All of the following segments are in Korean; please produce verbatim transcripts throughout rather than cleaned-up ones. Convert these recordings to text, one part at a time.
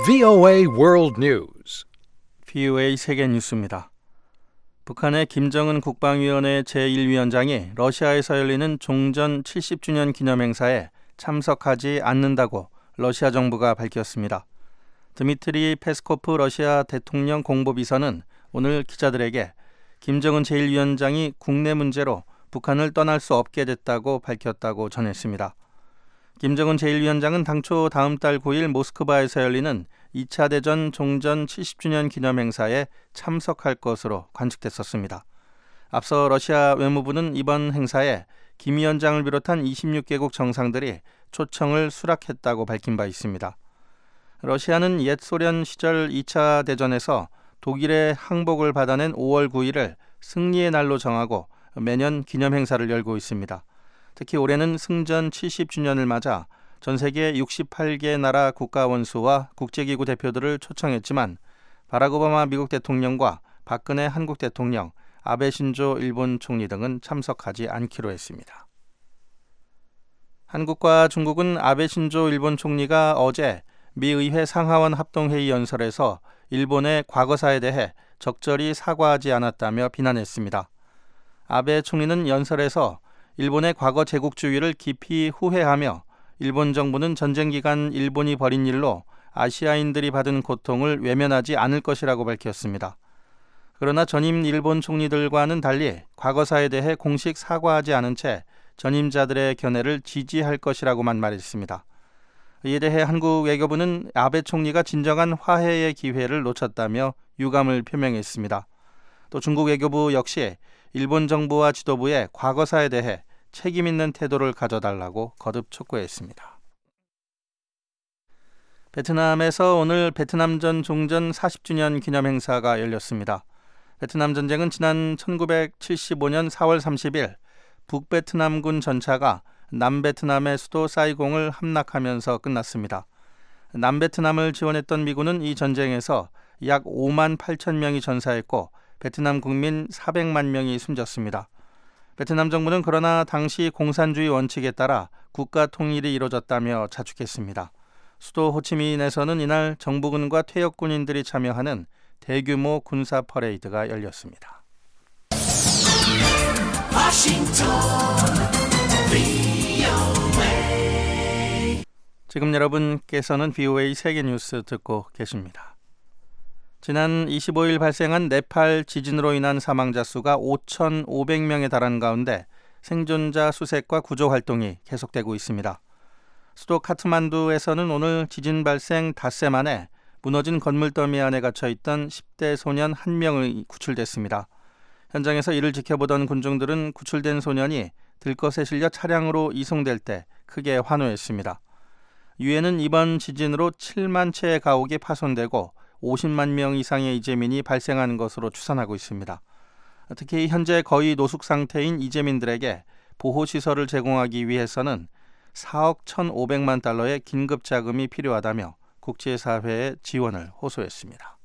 브이오에이 World News. 브이오에이 세계 뉴스입니다. 북한의 김정은 국방위원회 제일 위원장이 러시아에서 열리는 종전 칠십 주년 기념행사에 참석하지 않는다고 러시아 정부가 밝혔습니다. 드미트리 페스코프 러시아 대통령 공보비서는 오늘 기자들에게 김정은 제일 위원장이 국내 문제로 북한을 떠날 수 없게 됐다고 밝혔다고 전했습니다. 김정은 제일 위원장은 당초 다음 달 구 일 모스크바에서 열리는 이 차 대전 종전 칠십 주년 기념행사에 참석할 것으로 관측됐었습니다. 앞서 러시아 외무부는 이번 행사에 김 위원장을 비롯한 이십육 개국 정상들이 초청을 수락했다고 밝힌 바 있습니다. 러시아는 옛 소련 시절 이 차 대전에서 독일의 항복을 받아낸 오월 구 일을 승리의 날로 정하고 매년 기념행사를 열고 있습니다. 특히 올해는 승전 칠십 주년을 맞아 전 세계 육십팔 개 나라 국가 원수와 국제기구 대표들을 초청했지만 바락 오바마 미국 대통령과 박근혜 한국 대통령, 아베 신조 일본 총리 등은 참석하지 않기로 했습니다. 한국과 중국은 아베 신조 일본 총리가 어제 미 의회 상하원 합동회의 연설에서 일본의 과거사에 대해 적절히 사과하지 않았다며 비난했습니다. 아베 총리는 연설에서 일본의 과거 제국주의를 깊이 후회하며 일본 정부는 전쟁 기간 일본이 벌인 일로 아시아인들이 받은 고통을 외면하지 않을 것이라고 밝혔습니다. 그러나 전임 일본 총리들과는 달리 과거사에 대해 공식 사과하지 않은 채 전임자들의 견해를 지지할 것이라고만 말했습니다. 이에 대해 한국 외교부는 아베 총리가 진정한 화해의 기회를 놓쳤다며 유감을 표명했습니다. 또 중국 외교부 역시 일본 정부와 지도부의 과거사에 대해 책임 있는 태도를 가져달라고 거듭 촉구했습니다. 베트남에서 오늘 베트남전 종전 사십 주년 기념행사가 열렸습니다. 베트남 전쟁은 지난 천구백칠십오 년 사월 삼십일 북베트남군 전차가 남베트남의 수도 사이공을 함락하면서 끝났습니다. 남베트남을 지원했던 미군은 이 전쟁에서 약 오만 팔천 명이 전사했고 베트남 국민 사백만 명이 숨졌습니다. 베트남 정부는 그러나 당시 공산주의 원칙에 따라 국가 통일이 이루어졌다며 자축했습니다. 수도 호치민에서는 이날 정부군과 퇴역군인들이 참여하는 대규모 군사 퍼레이드가 열렸습니다. 워싱턴 브이오에이. 지금 여러분께서는 브이오에이 세계뉴스 듣고 계십니다. 지난 이십오 일 발생한 네팔 지진으로 인한 사망자 수가 오천오백 명에 달한 가운데 생존자 수색과 구조 활동이 계속되고 있습니다. 수도 카트만두에서는 오늘 지진 발생 닷새 만에 무너진 건물 더미 안에 갇혀있던 십 대 소년 한 명이 구출됐습니다. 현장에서 이를 지켜보던 군중들은 구출된 소년이 들것에 실려 차량으로 이송될 때 크게 환호했습니다. 유엔은 이번 지진으로 칠만 채의 가옥이 파손되고 오십만 명 이상의 이재민이 발생한 것으로 추산하고 있습니다. 특히 현재 거의 노숙 상태인 이재민들에게 보호시설을 제공하기 위해서는 사억 천오백만 달러의 긴급 자금이 필요하다며 국제사회의 지원을 호소했습니다.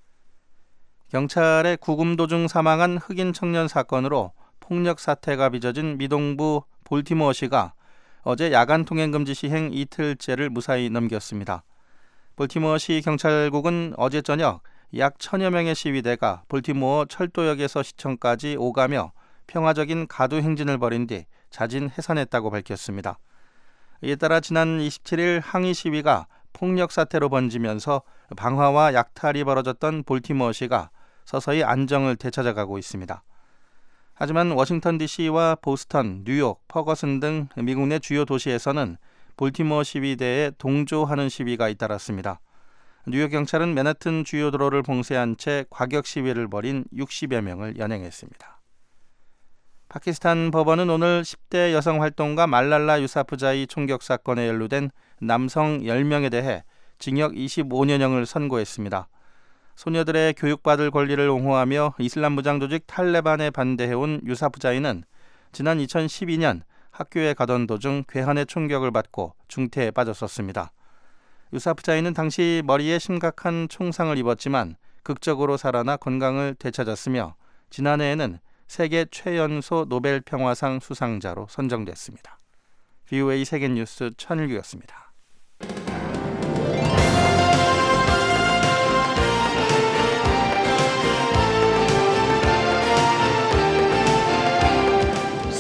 경찰의 구금 도중 사망한 흑인 청년 사건으로 폭력 사태가 빚어진 미동부 볼티모어시가 어제 야간 통행금지 시행 이틀째를 무사히 넘겼습니다. 볼티모어시 경찰국은 어제 저녁 약 천여 명의 시위대가 볼티모어 철도역에서 시청까지 오가며 평화적인 가두 행진을 벌인 뒤 자진 해산했다고 밝혔습니다. 이에 따라 지난 이십칠 일 항의 시위가 폭력 사태로 번지면서 방화와 약탈이 벌어졌던 볼티모어시가 서서히 안정을 되찾아가고 있습니다. 하지만 워싱턴 디씨와 보스턴, 뉴욕, 퍼거슨 등 미국 내 주요 도시에서는 볼티모어 시위대에 동조하는 시위가 잇따랐습니다. 뉴욕 경찰은 맨하튼 주요 도로를 봉쇄한 채 과격 시위를 벌인 육십여 명을 연행했습니다. 파키스탄 법원은 오늘 십 대 여성 활동가 말랄라 유사프자이 총격 사건에 연루된 남성 열 명에 대해 징역 이십오 년형을 선고했습니다. 소녀들의 교육받을 권리를 옹호하며 이슬람 무장 조직 탈레반에 반대해온 유사프자이는 지난 이천십이 년 학교에 가던 도중 괴한의 총격을 받고 중태에 빠졌었습니다. 유사프자이는 당시 머리에 심각한 총상을 입었지만 극적으로 살아나 건강을 되찾았으며 지난해에는 세계 최연소 노벨 평화상 수상자로 선정됐습니다. 브이오에이 세계뉴스 천일규였습니다.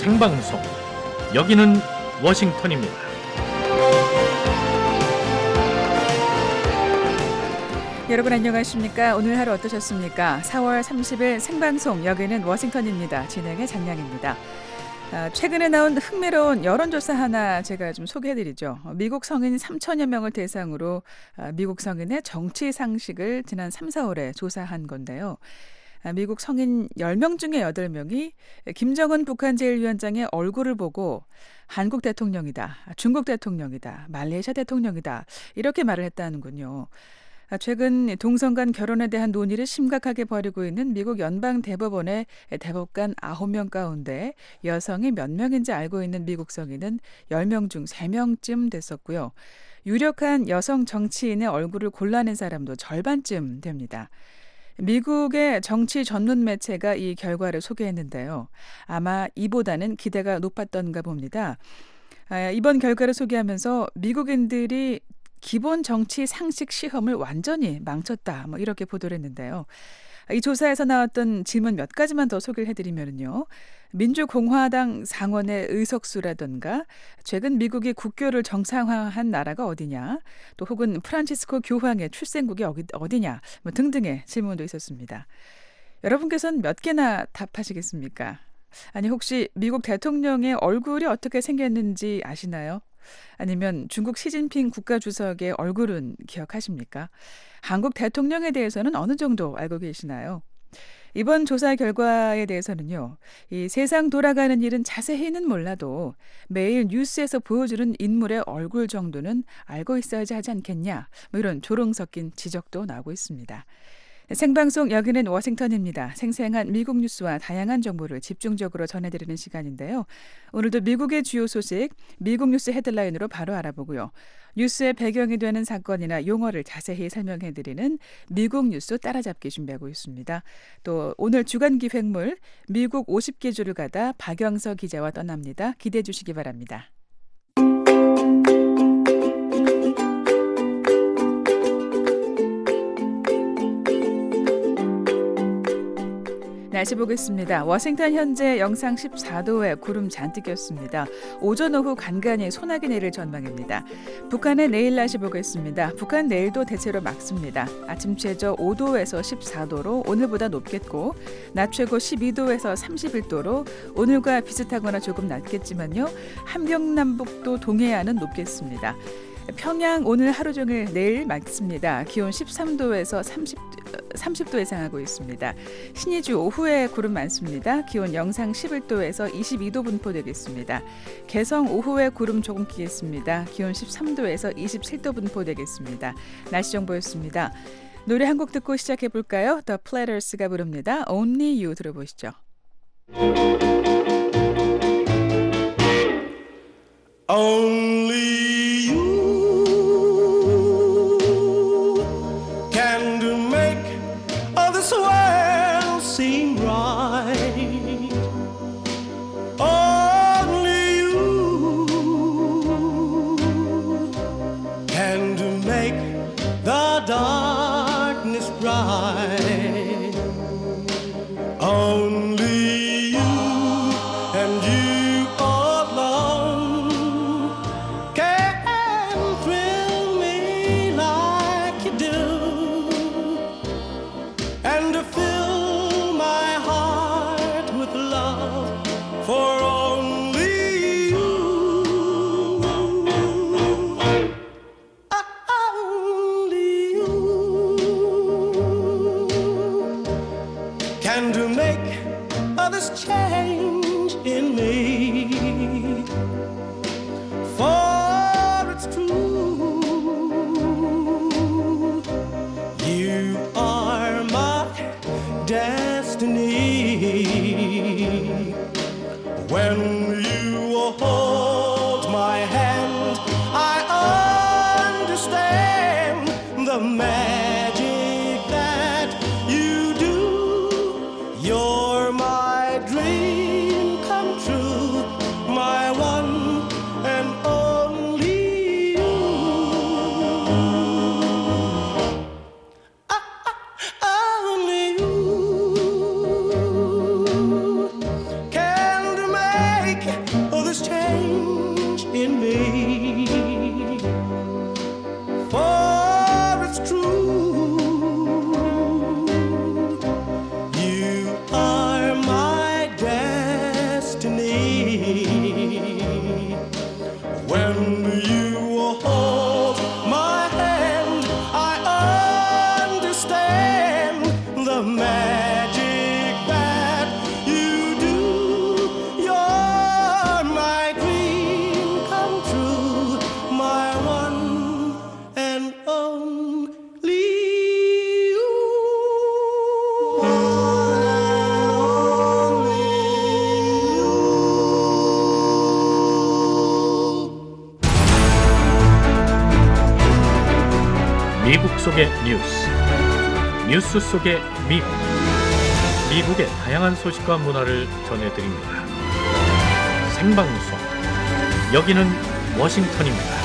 생방송. 여기는 워싱턴입니다. 여러분 안녕하십니까? 오늘 하루 어떠셨습니까? 사월 삼십일 생방송 여기는 워싱턴입니다. 진행의 장량입니다. 아, 최근에 나온 흥미로운 여론조사 하나 제가 좀 소개해드리죠. 미국 성인 삼천여 명을 대상으로 아, 미국 성인의 정치 상식을 지난 삼, 사월에 조사한 건데요. 아, 미국 성인 열 명 중에 여덟 명이 김정은 북한 제일위원장의 얼굴을 보고 한국 대통령이다, 중국 대통령이다, 말레이시아 대통령이다 이렇게 말을 했다는군요. 최근 동성 간 결혼에 대한 논의를 심각하게 벌이고 있는 미국 연방대법원의 대법관 아홉 명 가운데 여성이 몇 명인지 알고 있는 미국 성인은 열 명 중 세 명쯤 됐었고요. 유력한 여성 정치인의 얼굴을 골라낸 사람도 절반쯤 됩니다. 미국의 정치 전문 매체가 이 결과를 소개했는데요. 아마 이보다는 기대가 높았던가 봅니다. 이번 결과를 소개하면서 미국인들이 기본 정치 상식 시험을 완전히 망쳤다, 뭐 이렇게 보도를 했는데요. 이 조사에서 나왔던 질문 몇 가지만 더 소개를 해드리면요. 민주공화당 상원의 의석수라든가 최근 미국이 국교를 정상화한 나라가 어디냐, 또 혹은 프란치스코 교황의 출생국이 어디냐 뭐 등등의 질문도 있었습니다. 여러분께서는 몇 개나 답하시겠습니까? 아니 혹시 미국 대통령의 얼굴이 어떻게 생겼는지 아시나요? 아니면 중국 시진핑 국가주석의 얼굴은 기억하십니까? 한국 대통령에 대해서는 어느 정도 알고 계시나요? 이번 조사 결과에 대해서는요, 이 세상 돌아가는 일은 자세히는 몰라도 매일 뉴스에서 보여주는 인물의 얼굴 정도는 알고 있어야지 하지 않겠냐, 뭐 이런 조롱 섞인 지적도 나오고 있습니다. 생방송 여기는 워싱턴입니다. 생생한 미국 뉴스와 다양한 정보를 집중적으로 전해드리는 시간인데요. 오늘도 미국의 주요 소식, 미국 뉴스 헤드라인으로 바로 알아보고요. 뉴스의 배경이 되는 사건이나 용어를 자세히 설명해드리는 미국 뉴스 따라잡기 준비하고 있습니다. 또 오늘 주간 기획물 미국 오십 개 주를 가다 박영서 기자와 떠납니다. 기대해 주시기 바랍니다. 날씨 보겠습니다. 워싱턴 현재 영상 십사 도에 구름 잔뜩 꼈습니다. 오전 오후 간간히 소나기 내릴 전망입니다. 북한의 내일 날씨 보겠습니다. 북한 내일도 대체로 맑습니다. 아침 최저 오 도에서 십사 도로 오늘보다 높겠고 낮 최고 십이 도에서 삼십일 도로 오늘과 비슷하거나 조금 낮겠지만요. 함경남북도 동해안은 높겠습니다. 평양 오늘 하루 종일 내일 맑습니다. 기온 십삼 도에서 삼십, 삼십 도 예상하고 있습니다. 신의주 오후에 구름 많습니다. 기온 영상 십일 도에서 이십이 도 분포되겠습니다. 개성 오후에 구름 조금 끼겠습니다. 기온 십삼 도에서 이십칠 도 분포되겠습니다. 날씨 정보였습니다. 노래 한 곡 듣고 시작해볼까요? The Platters가 부릅니다. Only You 들어보시죠. Only seem right. Only you can to make the darkness bright. Only you and you alone can thrill me like you do, and to feel for only you, only you can to make this change in me. For it's true, you are my destiny. When you hold my hand, I understand the magic that you do. You're my dream come true, my one and only you. Ah, ah, only you can make 속의 뉴스, 뉴스 속의 미국, 미국의 다양한 소식과 문화를 전해드립니다. 생방송, 여기는 워싱턴입니다.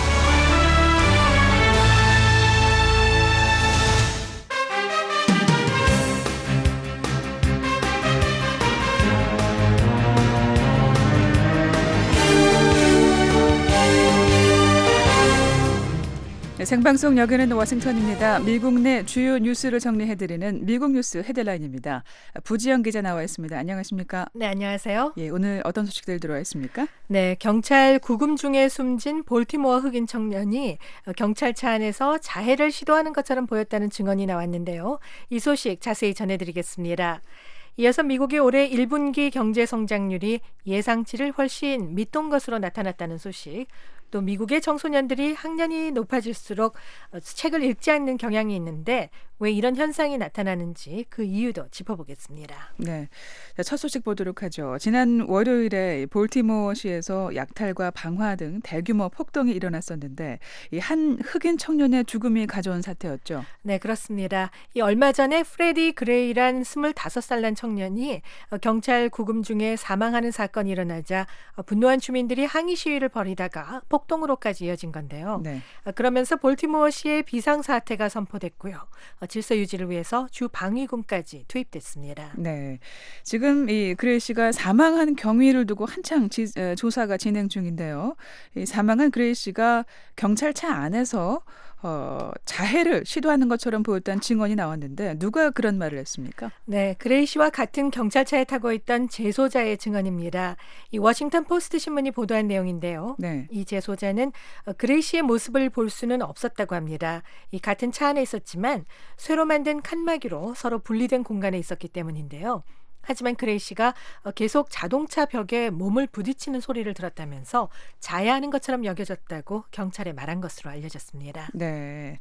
네, 생방송 여기는 워싱턴입니다. 미국 내 주요 뉴스를 정리해드리는 미국 뉴스 헤드라인입니다. 부지영 기자 나와 있습니다. 안녕하십니까? 네, 안녕하세요. 예, 오늘 어떤 소식들 들어와 있습니까? 네, 경찰 구금 중에 숨진 볼티모어 흑인 청년이 경찰차 안에서 자해를 시도하는 것처럼 보였다는 증언이 나왔는데요. 이 소식 자세히 전해드리겠습니다. 이어서 미국의 올해 일 분기 경제 성장률이 예상치를 훨씬 밑돈 것으로 나타났다는 소식, 또 미국의 청소년들이 학년이 높아질수록 책을 읽지 않는 경향이 있는데 왜 이런 현상이 나타나는지 그 이유도 짚어보겠습니다. 네, 첫 소식 보도록 하죠. 지난 월요일에 볼티모어시에서 약탈과 방화 등 대규모 폭동이 일어났었는데 이 한 흑인 청년의 죽음이 가져온 사태였죠. 네, 그렇습니다. 이 얼마 전에 프레디 그레이란 스물다섯 살 난 청년이 경찰 구금 중에 사망하는 사건이 일어나자 분노한 주민들이 항의 시위를 벌이다가 폭동으로까지 이어진 건데요. 네. 그러면서 볼티모어시에 비상사태가 선포됐고요. 질서 유지를 위해서 주 방위군까지 투입됐습니다. 네, 지금 이 그레이 씨가 사망한 경위를 두고 한창 지, 에, 조사가 진행 중인데요. 이 사망한 그레이 씨가 경찰차 안에서 어, 자해를 시도하는 것처럼 보였다는 증언이 나왔는데 누가 그런 말을 했습니까? 네, 그레이 씨와 같은 경찰차에 타고 있던 재소자의 증언입니다. 이 워싱턴 포스트 신문이 보도한 내용인데요. 네. 이 재소자는 그레이 씨의 모습을 볼 수는 없었다고 합니다. 이 같은 차 안에 있었지만 쇠로 만든 칸막이로 서로 분리된 공간에 있었기 때문인데요. 하지만 그레이 씨가 계속 자동차 벽에 몸을 부딪히는 소리를 들었다면서 자해하는 것처럼 여겨졌다고 경찰에 말한 것으로 알려졌습니다. 네.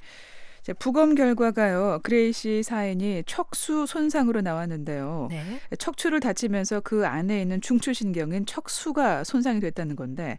부검 결과가요. 그레이 씨 사인이 척수 손상으로 나왔는데요. 네. 척추를 다치면서 그 안에 있는 중추신경인 척수가 손상이 됐다는 건데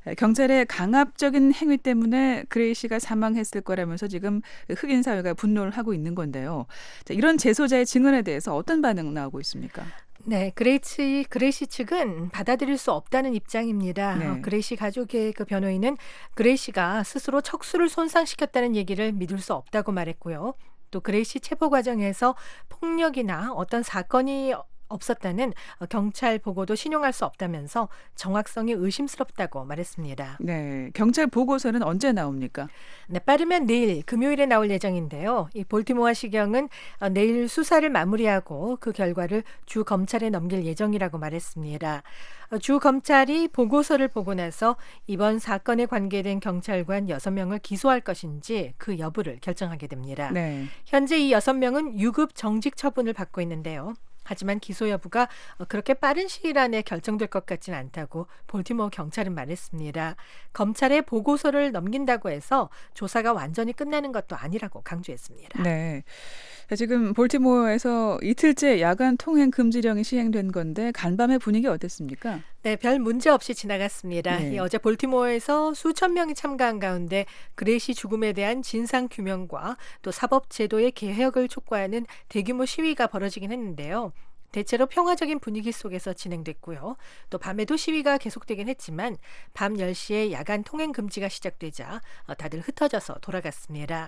경찰의 강압적인 행위 때문에 그레이 씨가 사망했을 거라면서 지금 흑인 사회가 분노를 하고 있는 건데요. 이런 재소자의 증언에 대해서 어떤 반응 나오고 있습니까? 네, 그레이치, 그레이시 측은 받아들일 수 없다는 입장입니다. 네. 어, 그레이시 가족의 그 변호인은 그레이시가 스스로 척수를 손상시켰다는 얘기를 믿을 수 없다고 말했고요. 또 그레이시 체포 과정에서 폭력이나 어떤 사건이 없었다는 경찰 보고도 신용할 수 없다면서 정확성이 의심스럽다고 말했습니다. 네, 경찰 보고서는 언제 나옵니까? 네, 빠르면 내일 금요일에 나올 예정인데요. 이 볼티모어 시경은 내일 수사를 마무리하고 그 결과를 주 검찰에 넘길 예정이라고 말했습니다. 주 검찰이 보고서를 보고 나서 이번 사건에 관계된 경찰관 여섯 명을 기소할 것인지 그 여부를 결정하게 됩니다. 네. 현재 이 여섯 명은 유급 정직 처분을 받고 있는데요. 하지만 기소 여부가 그렇게 빠른 시일 안에 결정될 것 같지는 않다고 볼티모어 경찰은 말했습니다. 검찰에 보고서를 넘긴다고 해서 조사가 완전히 끝나는 것도 아니라고 강조했습니다. 네. 지금 볼티모어에서 이틀째 야간 통행 금지령이 시행된 건데 간밤의 분위기 어땠습니까? 네, 별 문제 없이 지나갔습니다. 네. 이 어제 볼티모어에서 수천 명이 참가한 가운데 그레이시 죽음에 대한 진상 규명과 또 사법 제도의 개혁을 촉구하는 대규모 시위가 벌어지긴 했는데요. 대체로 평화적인 분위기 속에서 진행됐고요. 또 밤에도 시위가 계속되긴 했지만 밤 열 시에 야간 통행 금지가 시작되자 다들 흩어져서 돌아갔습니다.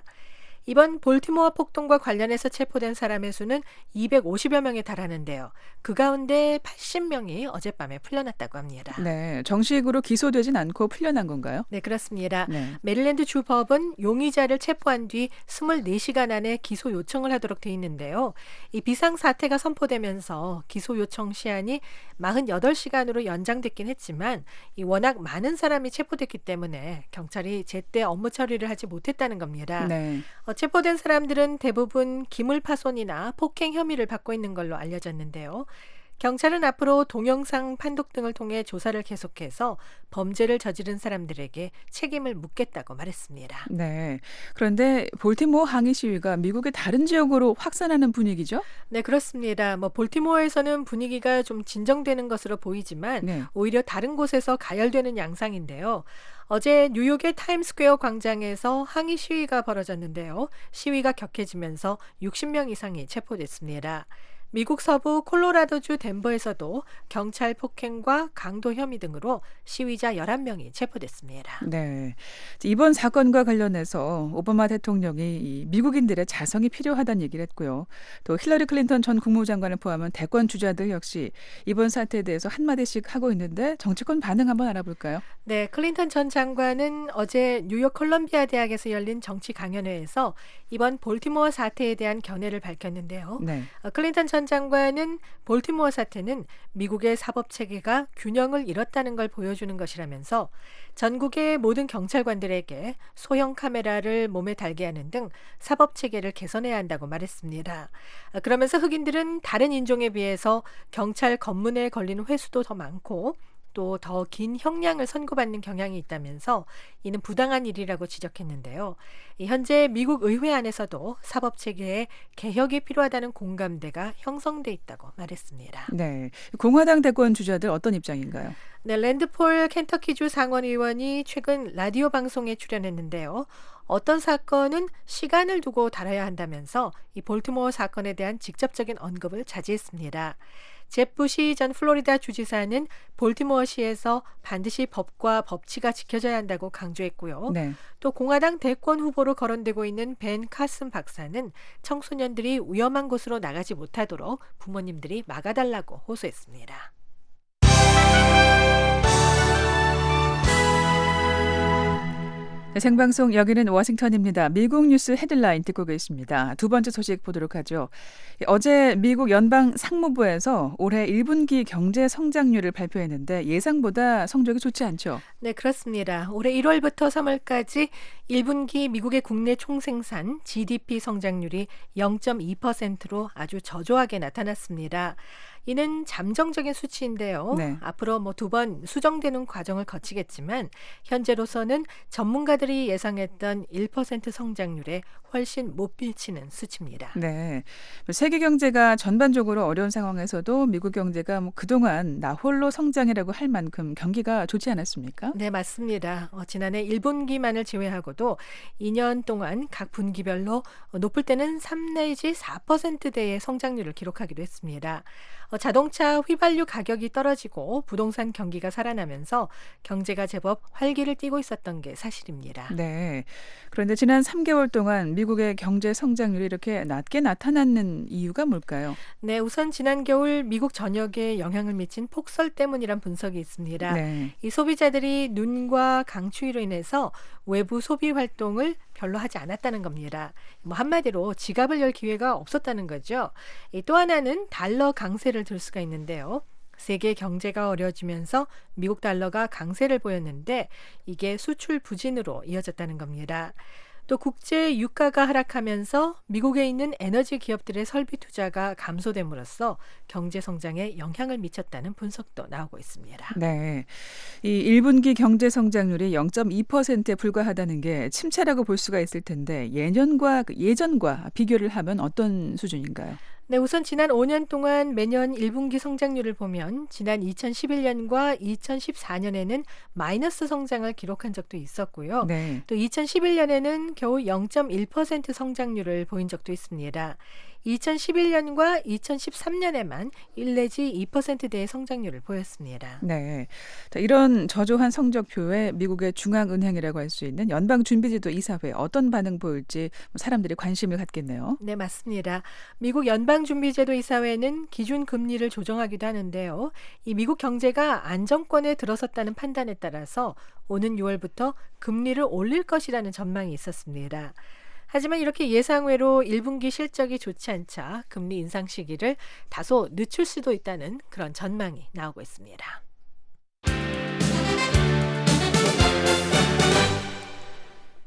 이번 볼티모어 폭동과 관련해서 체포된 사람의 수는 이백오십여 명에 달하는데요. 그 가운데 팔십 명이 어젯밤에 풀려났다고 합니다. 네, 정식으로 기소되진 않고 풀려난 건가요? 네, 그렇습니다. 네. 메릴랜드 주 법은 용의자를 체포한 뒤 이십사 시간 안에 기소 요청을 하도록 돼 있는데요. 이 비상사태가 선포되면서 기소 요청 시한이 사십팔 시간으로 연장됐긴 했지만 이 워낙 많은 사람이 체포됐기 때문에 경찰이 제때 업무 처리를 하지 못했다는 겁니다. 네. 어, 체포된 사람들은 대부분 기물 파손이나 폭행 혐의를 받고 있는 걸로 알려졌는데요. 경찰은 앞으로 동영상 판독 등을 통해 조사를 계속해서 범죄를 저지른 사람들에게 책임을 묻겠다고 말했습니다. 네. 그런데 볼티모어 항의 시위가 미국의 다른 지역으로 확산하는 분위기죠? 네, 그렇습니다. 뭐 볼티모어에서는 분위기가 좀 진정되는 것으로 보이지만 네. 오히려 다른 곳에서 가열되는 양상인데요. 어제 뉴욕의 타임스퀘어 광장에서 항의 시위가 벌어졌는데요. 시위가 격해지면서 육십 명 이상이 체포됐습니다. 미국 서부 콜로라도주 덴버에서도 경찰 폭행과 강도 혐의 등으로 시위자 열한 명이 체포됐습니다. 네. 이번 사건과 관련해서 오바마 대통령이 이 미국인들의 자성이 필요하다는 얘기를 했고요. 또 힐러리 클린턴 전 국무장관을 포함한 대권 주자들 역시 이번 사태에 대해서 한마디씩 하고 있는데 정치권 반응 한번 알아볼까요? 네, 클린턴 전 장관은 어제 뉴욕 콜럼비아 대학에서 열린 정치 강연회에서 이번 볼티모어 사태에 대한 견해를 밝혔는데요. 네. 어, 클린턴 전 장관은 볼티모어 사태는 미국의 사법 체계가 균형을 잃었다는 걸 보여주는 것이라면서 전국의 모든 경찰관들에게 소형 카메라를 몸에 달게 하는 등 사법 체계를 개선해야 한다고 말했습니다. 어, 그러면서 흑인들은 다른 인종에 비해서 경찰 검문에 걸리는 횟수도 더 많고 또 더 긴 형량을 선고받는 경향이 있다면서 이는 부당한 일이라고 지적했는데요. 현재 미국 의회 안에서도 사법체계에 개혁이 필요하다는 공감대가 형성돼 있다고 말했습니다. 네. 공화당 대권 주자들 어떤 입장인가요? 네, 랜드폴 켄터키주 상원의원이 최근 라디오 방송에 출연했는데요. 어떤 사건은 시간을 두고 다뤄야 한다면서 이 볼티모어 사건에 대한 직접적인 언급을 자제했습니다. 잽 부시 전 플로리다 주지사는 볼티모어시에서 반드시 법과 법치가 지켜져야 한다고 강조했고요. 네. 또 공화당 대권 후보로 거론되고 있는 벤 카슨 박사는 청소년들이 위험한 곳으로 나가지 못하도록 부모님들이 막아달라고 호소했습니다. 네, 생방송 여기는 워싱턴입니다. 미국 뉴스 헤드라인 듣고 계십니다. 두 번째 소식 보도록 하죠. 어제 미국 연방 상무부에서 올해 일 분기 경제 성장률을 발표했는데 예상보다 성적이 좋지 않죠? 네, 그렇습니다. 올해 일월부터 삼월까지 일 분기 미국의 국내 총생산 지디피 성장률이 영 점 이 퍼센트로 아주 저조하게 나타났습니다. 이는 잠정적인 수치인데요. 네. 앞으로 뭐 두 번 수정되는 과정을 거치겠지만 현재로서는 전문가들이 예상했던 일 퍼센트 성장률에 훨씬 못 미치는 수치입니다. 네. 세계 경제가 전반적으로 어려운 상황에서도 미국 경제가 뭐 그동안 나홀로 성장이라고 할 만큼 경기가 좋지 않았습니까? 네, 맞습니다. 어, 지난해 일 분기만을 제외하고도 이 년 동안 각 분기별로 높을 때는 삼 내지 사 퍼센트대의 성장률을 기록하기도 했습니다. 어, 자동차 휘발유 가격이 떨어지고 부동산 경기가 살아나면서 경제가 제법 활기를 띠고 있었던 게 사실입니다. 네. 그런데 지난 삼 개월 동안 미국의 경제 성장률이 이렇게 낮게 나타나는 이유가 뭘까요? 네, 우선 지난 겨울 미국 전역에 영향을 미친 폭설 때문이란 분석이 있습니다. 네. 이 소비자들이 눈과 강추위로 인해서 외부 소비 활동을 별로 하지 않았다는 겁니다. 뭐 한마디로 지갑을 열 기회가 없었다는 거죠. 또 하나는 달러 강세를 들 수가 있는데요. 세계 경제가 어려워지면서 미국 달러가 강세를 보였는데 이게 수출 부진으로 이어졌다는 겁니다. 또 국제 유가가 하락하면서 미국에 있는 에너지 기업들의 설비 투자가 감소됨으로써 경제 성장에 영향을 미쳤다는 분석도 나오고 있습니다. 네. 이 일 분기 경제 성장률이 영 점 이 퍼센트에 불과하다는 게 침체라고 볼 수가 있을 텐데 예년과 예전과 비교를 하면 어떤 수준인가요? 네, 우선 지난 오 년 동안 매년 일 분기 성장률을 보면 지난 이천십일 년과 이천십사 년에는 마이너스 성장을 기록한 적도 있었고요. 네. 또 이천십일 년에는 겨우 영 점 일 퍼센트 성장률을 보인 적도 있습니다. 이천십일 년과 이천십삼 년에만 일 내지 이 퍼센트대의 성장률을 보였습니다. 네. 자, 이런 저조한 성적표에 미국의 중앙은행이라고 할 수 있는 연방준비제도 이사회 어떤 반응 보일지 사람들이 관심을 갖겠네요. 네, 맞습니다. 미국 연방준비제도 이사회는 기준금리를 조정하기도 하는데요. 이 미국 경제가 안정권에 들어섰다는 판단에 따라서 오는 유월부터 금리를 올릴 것이라는 전망이 있었습니다. 하지만 이렇게 예상외로 일 분기 실적이 좋지 않자 금리 인상 시기를 다소 늦출 수도 있다는 그런 전망이 나오고 있습니다.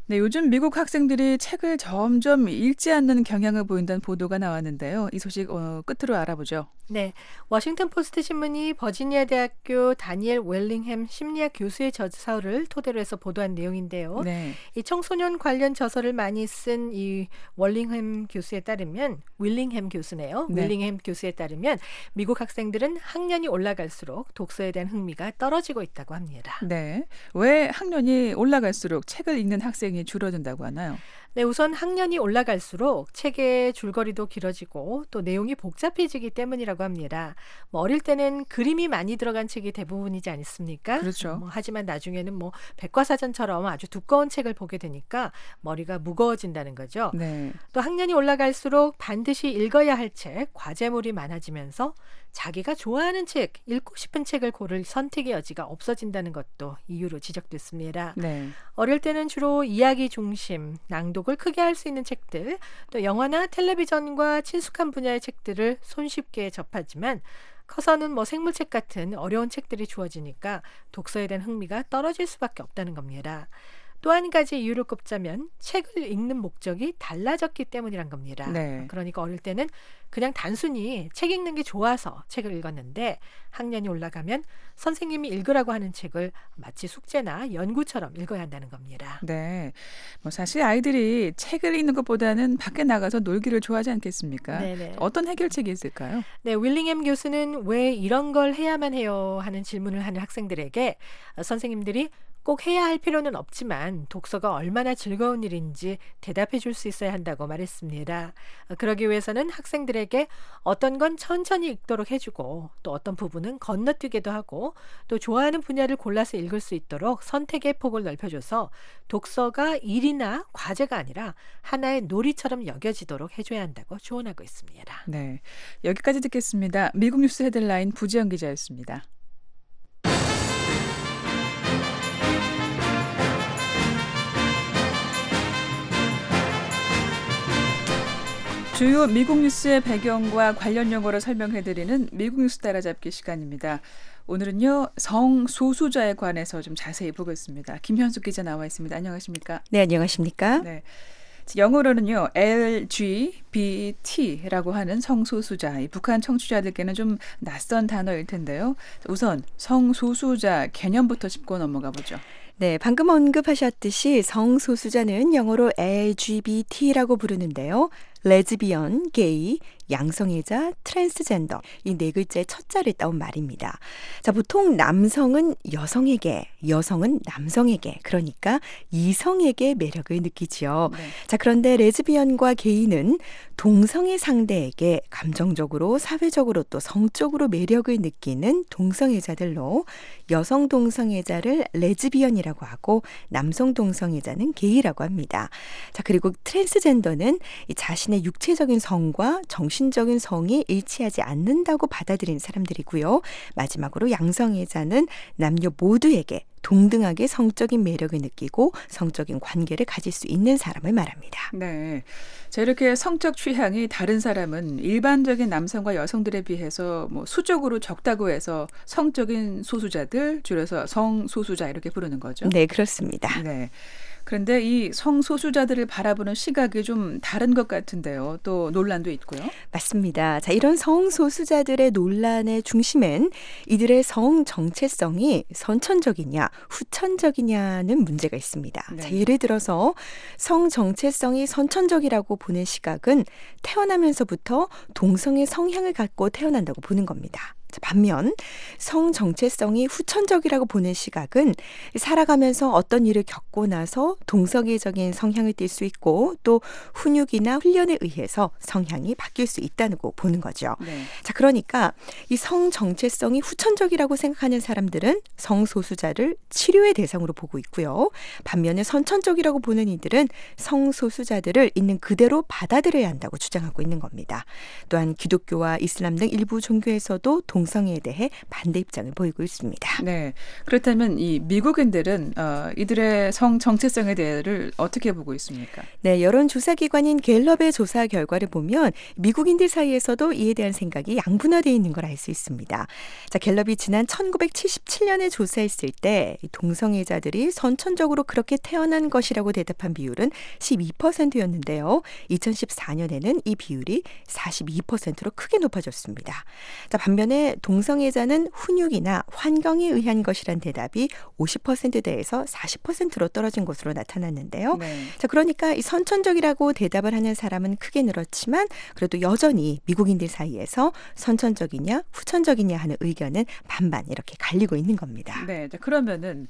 네, 요즘 미국 학생들이 책을 점점 읽지 않는 경향을 보인다는 보도가 나왔는데요. 이 소식 어, 끝으로 알아보죠. 네, 워싱턴 포스트 신문이 버지니아 대학교 다니엘 웰링햄 심리학 교수의 저서를 토대로 해서 보도한 내용인데요. 네. 이 청소년 관련 저서를 많이 쓴 이 월링햄 교수에 따르면 윌링햄 교수네요. 네. 윌링햄 교수에 따르면 미국 학생들은 학년이 올라갈수록 독서에 대한 흥미가 떨어지고 있다고 합니다. 네. 왜 학년이 올라갈수록 책을 읽는 학생이 줄어든다고 하나요? 네, 우선 학년이 올라갈수록 책의 줄거리도 길어지고 또 내용이 복잡해지기 때문이라고 합니다. 뭐 어릴 때는 그림이 많이 들어간 책이 대부분이지 않습니까? 그렇죠. 뭐 하지만 나중에는 뭐 백과사전처럼 아주 두꺼운 책을 보게 되니까 머리가 무거워진다는 거죠. 네. 또 학년이 올라갈수록 반드시 읽어야 할 책, 과제물이 많아지면서 자기가 좋아하는 책, 읽고 싶은 책을 고를 선택의 여지가 없어진다는 것도 이유로 지적됐습니다. 네. 어릴 때는 주로 이야기 중심, 낭독을 크게 할 수 있는 책들, 또 영화나 텔레비전과 친숙한 분야의 책들을 손쉽게 접하지만 커서는 뭐 생물책 같은 어려운 책들이 주어지니까 독서에 대한 흥미가 떨어질 수밖에 없다는 겁니다. 또 한 가지 이유를 꼽자면 책을 읽는 목적이 달라졌기 때문이란 겁니다. 네. 그러니까 어릴 때는 그냥 단순히 책 읽는 게 좋아서 책을 읽었는데 학년이 올라가면 선생님이 읽으라고 하는 책을 마치 숙제나 연구처럼 읽어야 한다는 겁니다. 네. 뭐 사실 아이들이 책을 읽는 것보다는 밖에 나가서 놀기를 좋아하지 않겠습니까? 네네. 어떤 해결책이 있을까요? 네, 윌링햄 교수는 왜 이런 걸 해야만 해요 하는 질문을 하는 학생들에게 선생님들이 꼭 해야 할 필요는 없지만 독서가 얼마나 즐거운 일인지 대답해 줄 수 있어야 한다고 말했습니다. 그러기 위해서는 학생들에게 어떤 건 천천히 읽도록 해주고 또 어떤 부분은 건너뛰기도 하고 또 좋아하는 분야를 골라서 읽을 수 있도록 선택의 폭을 넓혀줘서 독서가 일이나 과제가 아니라 하나의 놀이처럼 여겨지도록 해줘야 한다고 조언하고 있습니다. 네. 여기까지 듣겠습니다. 미국 뉴스 헤드라인 부지영 기자였습니다. 주요 미국 뉴스의 배경과 관련 용어를 설명해드리는 미국 뉴스 따라잡기 시간입니다. 오늘은요, 성소수자에 관해서 좀 자세히 보겠습니다. 김현숙 기자 나와 있습니다. 안녕하십니까? 네, 안녕하십니까? 네. 영어로는요, 엘지비티라고 하는 성소수자, 이 북한 청취자들께는 좀 낯선 단어일 텐데요. 우선 성소수자 개념부터 짚고 넘어가 보죠. 네, 방금 언급하셨듯이 성소수자는 영어로 엘지비티라고 부르는데요. 레즈비언, 게이, 양성애자, 트랜스젠더 이 네 글자의 첫 자를 따온 말입니다. 자, 보통 남성은 여성에게, 여성은 남성에게, 그러니까 이성에게 매력을 느끼지요. 네. 자, 그런데 레즈비언과 게이는 동성애 상대에게 감정적으로, 사회적으로 또 성적으로 매력을 느끼는 동성애자들로 여성 동성애자를 레즈비언이라고 하고 남성 동성애자는 게이라고 합니다. 자, 그리고 트랜스젠더는 이 자신의 육체적인 성과 정신적인 성이 일치하지 않는다고 받아들이는 사람들이고요. 마지막으로 양성애자는 남녀 모두에게 동등하게 성적인 매력을 느끼고 성적인 관계를 가질 수 있는 사람을 말합니다. 네. 자, 이렇게 성적 취향이 다른 사람은 일반적인 남성과 여성들에 비해서 뭐 수적으로 적다고 해서 성적인 소수자들, 줄여서 성소수자 이렇게 부르는 거죠. 네, 그렇습니다. 네. 그런데 이 성소수자들을 바라보는 시각이 좀 다른 것 같은데요. 또 논란도 있고요. 맞습니다. 자, 이런 성소수자들의 논란의 중심엔 이들의 성 정체성이 선천적이냐 후천적이냐는 문제가 있습니다. 네. 자, 예를 들어서 성 정체성이 선천적이라고 보는 시각은 태어나면서부터 동성의 성향을 갖고 태어난다고 보는 겁니다. 반면 성 정체성이 후천적이라고 보는 시각은 살아가면서 어떤 일을 겪고 나서 동성애적인 성향을 띌 수 있고 또 훈육이나 훈련에 의해서 성향이 바뀔 수 있다고 보는 거죠. 네. 자, 그러니까 이 성 정체성이 후천적이라고 생각하는 사람들은 성소수자를 치료의 대상으로 보고 있고요. 반면에 선천적이라고 보는 이들은 성소수자들을 있는 그대로 받아들여야 한다고 주장하고 있는 겁니다. 또한 기독교와 이슬람 등 일부 종교에서도 동성애에 대해 반대 입장을 보이고 있습니다. 네. 그렇다면 이 미국인들은 어, 이들의 성 정체성에 대해를 어떻게 보고 있습니까? 네, 여론조사기관인 갤럽의 조사 결과를 보면 미국인들 사이에서도 이에 대한 생각이 양분화되어 있는 걸 알 수 있습니다. 자, 갤럽이 지난 천구백칠십칠 년에 조사했을 때 동성애자들이 선천적으로 그렇게 태어난 것이라고 대답한 비율은 십이 퍼센트였는데요. 이천십사 년에는 이 비율이 사십이 퍼센트로 크게 높아졌습니다. 자, 반면에 동성애자는 훈육이나 환경에 의한 것이란 대답이 오십 퍼센트대에서 사십 퍼센트로 떨어진 것으로 나타났는데요. 네. 자, 그러니까 이 선천적이라고 대답을 하는 사람은 크게 늘었지만 그래도 여전히 미국인들 사이에서 선천적이냐 후천적이냐 하는 의견은 반반 이렇게 갈리고 있는 겁니다. 네. 자, 그러면은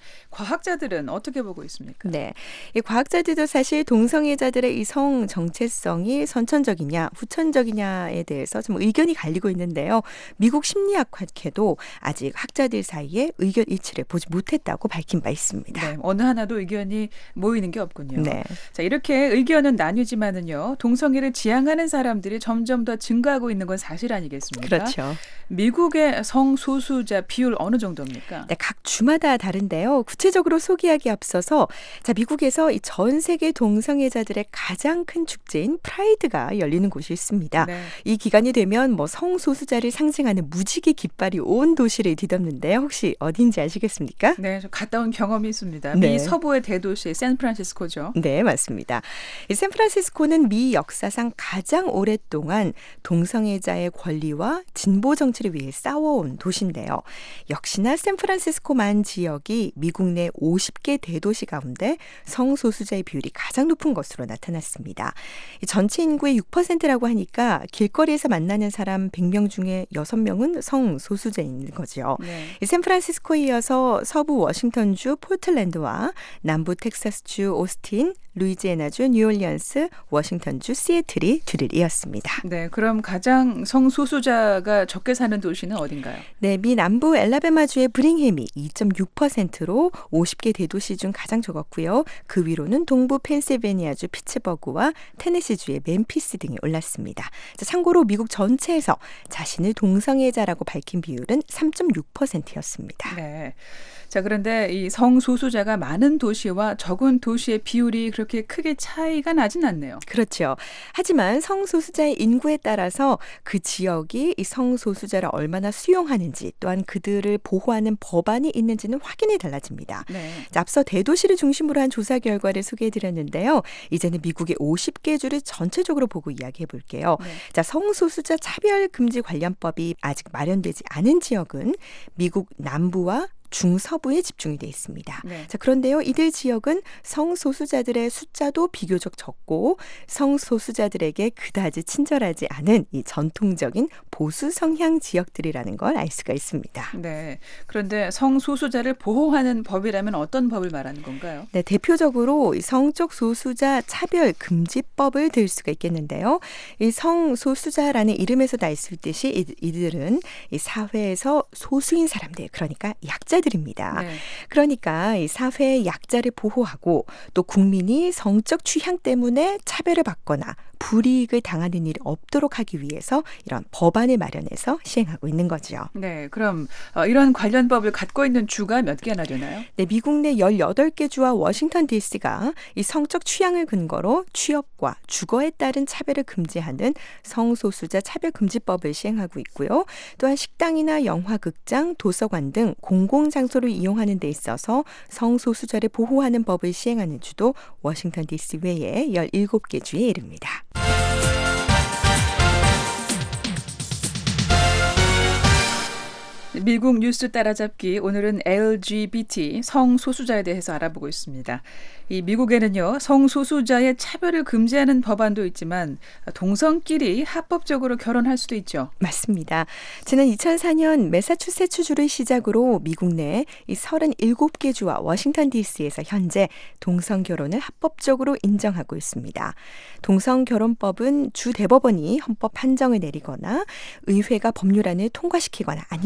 과학자들은 어떻게 보고 있습니까? 네, 이 과학자들도 사실 동성애자들의 이 성 정체성이 선천적이냐 후천적이냐에 대해서 좀 의견이 갈리고 있는데요. 미국 심리학회도 아직 학자들 사이에 의견 일치를 보지 못했다고 밝힌 바 있습니다. 네, 어느 하나도 의견이 모이는 게 없군요. 네. 자, 이렇게 의견은 나뉘지만은요, 동성애를 지향하는 사람들이 점점 더 증가하고 있는 건 사실 아니겠습니까? 그렇죠. 미국의 성소수자 비율 어느 정도입니까? 네, 각 주마다 다른데요. 구체적으로 소개하기 앞서서 자, 미국에서 이 전 세계 동성애자들의 가장 큰 축제인 프라이드가 열리는 곳이 있습니다. 네. 이 기간이 되면 뭐 성소수자를 상징하는 무지개 깃발이 온 도시를 뒤덮는데요. 혹시 어딘지 아시겠습니까? 네, 저 갔다 온 경험이 있습니다. 네. 미 서부의 대도시 샌프란시스코죠. 네, 맞습니다. 이 샌프란시스코는 미 역사상 가장 오랫동안 동성애자의 권리와 진보 정치를 위해 싸워온 도시인데요. 역시나 샌프란시스코만 지역이 미국 내 오십 개 대도시 가운데 성소수자의 비율이 가장 높은 것으로 나타났습니다. 이 전체 인구의 육 퍼센트라고 하니까 길거리에서 만나는 사람 백 명 중에 여섯 명은 성소수자인 거죠. 네. 이 샌프란시스코에 이어서 서부 워싱턴주 포틀랜드와 남부 텍사스주 오스틴, 루이지애나주 뉴올리언스, 워싱턴주 시애틀이 뒤를 이었습니다. 네, 그럼 가장 성소수자가 적게 사는 도시는 어딘가요? 네, 미 남부 엘라베마주의 브링햄이 이 점 육 퍼센트로 오십 개 대도시 중 가장 적었고요. 그 위로는 동부 펜실베니아주 피츠버그와 테네시주의 멤피스 등이 올랐습니다. 자, 참고로 미국 전체에서 자신을 동성애자라고 밝힌 비율은 삼 점 육 퍼센트였습니다. 네. 자, 그런데 이 성소수자가 많은 도시와 적은 도시의 비율이 그렇게 크게 차이가 나진 않네요. 그렇죠. 하지만 성소수자의 인구에 따라서 그 지역이 이 성소수자를 얼마나 수용하는지 또한 그들을 보호하는 법안이 있는지는 확연히 달라집니다. 네. 자, 앞서 대도시를 중심으로 한 조사 결과를 소개해드렸는데요. 이제는 미국의 오십 개 주를 전체적으로 보고 이야기해 볼게요. 네. 자, 성소수자 차별금지 관련법이 아직 마련되지 않은 지역은 미국 남부와 중서부에 집중이 돼 있습니다. 네. 자, 그런데요, 이들 지역은 성소수자들의 숫자도 비교적 적고 성소수자들에게 그다지 친절하지 않은 이 전통적인 보수 성향 지역들이라는 걸 알 수가 있습니다. 네. 그런데 성소수자를 보호하는 법이라면 어떤 법을 말하는 건가요? 네, 대표적으로 이 성적 소수자 차별 금지법을 들 수가 있겠는데요. 이 성소수자라는 이름에서도 알 수 있듯이 이, 이들은 이 사회에서 소수인 사람들, 그러니까 약자 들입니다. 네. 그러니까 이 사회의 약자를 보호하고 또 국민이 성적 취향 때문에 차별을 받거나 불이익을 당하는 일이 없도록 하기 위해서 이런 법안을 마련해서 시행하고 있는 거죠. 네, 그럼 어, 이런 관련 법을 갖고 있는 주가 몇 개나 되나요? 네, 미국 내 열여덟 개 주와 워싱턴 디씨가 이 성적 취향을 근거로 취업과 주거에 따른 차별을 금지하는 성소수자 차별금지법을 시행하고 있고요. 또한 식당이나 영화극장, 도서관 등 공공장소를 이용하는 데 있어서 성소수자를 보호하는 법을 시행하는 주도 워싱턴 디씨 외에 열일곱 개 주에 이릅니다. 미국 뉴스 따라잡기, 오늘은 엘지비티 성소수자에 대해서 알아보고 있습니다. 이 미국에는요, 성소수자의 차별을 금지하는 법안도 있지만 동성끼리 합법적으로 결혼할 수도 있죠. 맞습니다. 지난 이천사 년 매사추세츠주를 시작으로 미국 내 이 서른일곱 개 주와 워싱턴 디씨에서 현재 동성 결혼을 합법적으로 인정하고 있습니다. 동성 결혼법은 주 대법원이 헌법 판정을 내리거나 의회가 법률안을 통과시키거나 아니면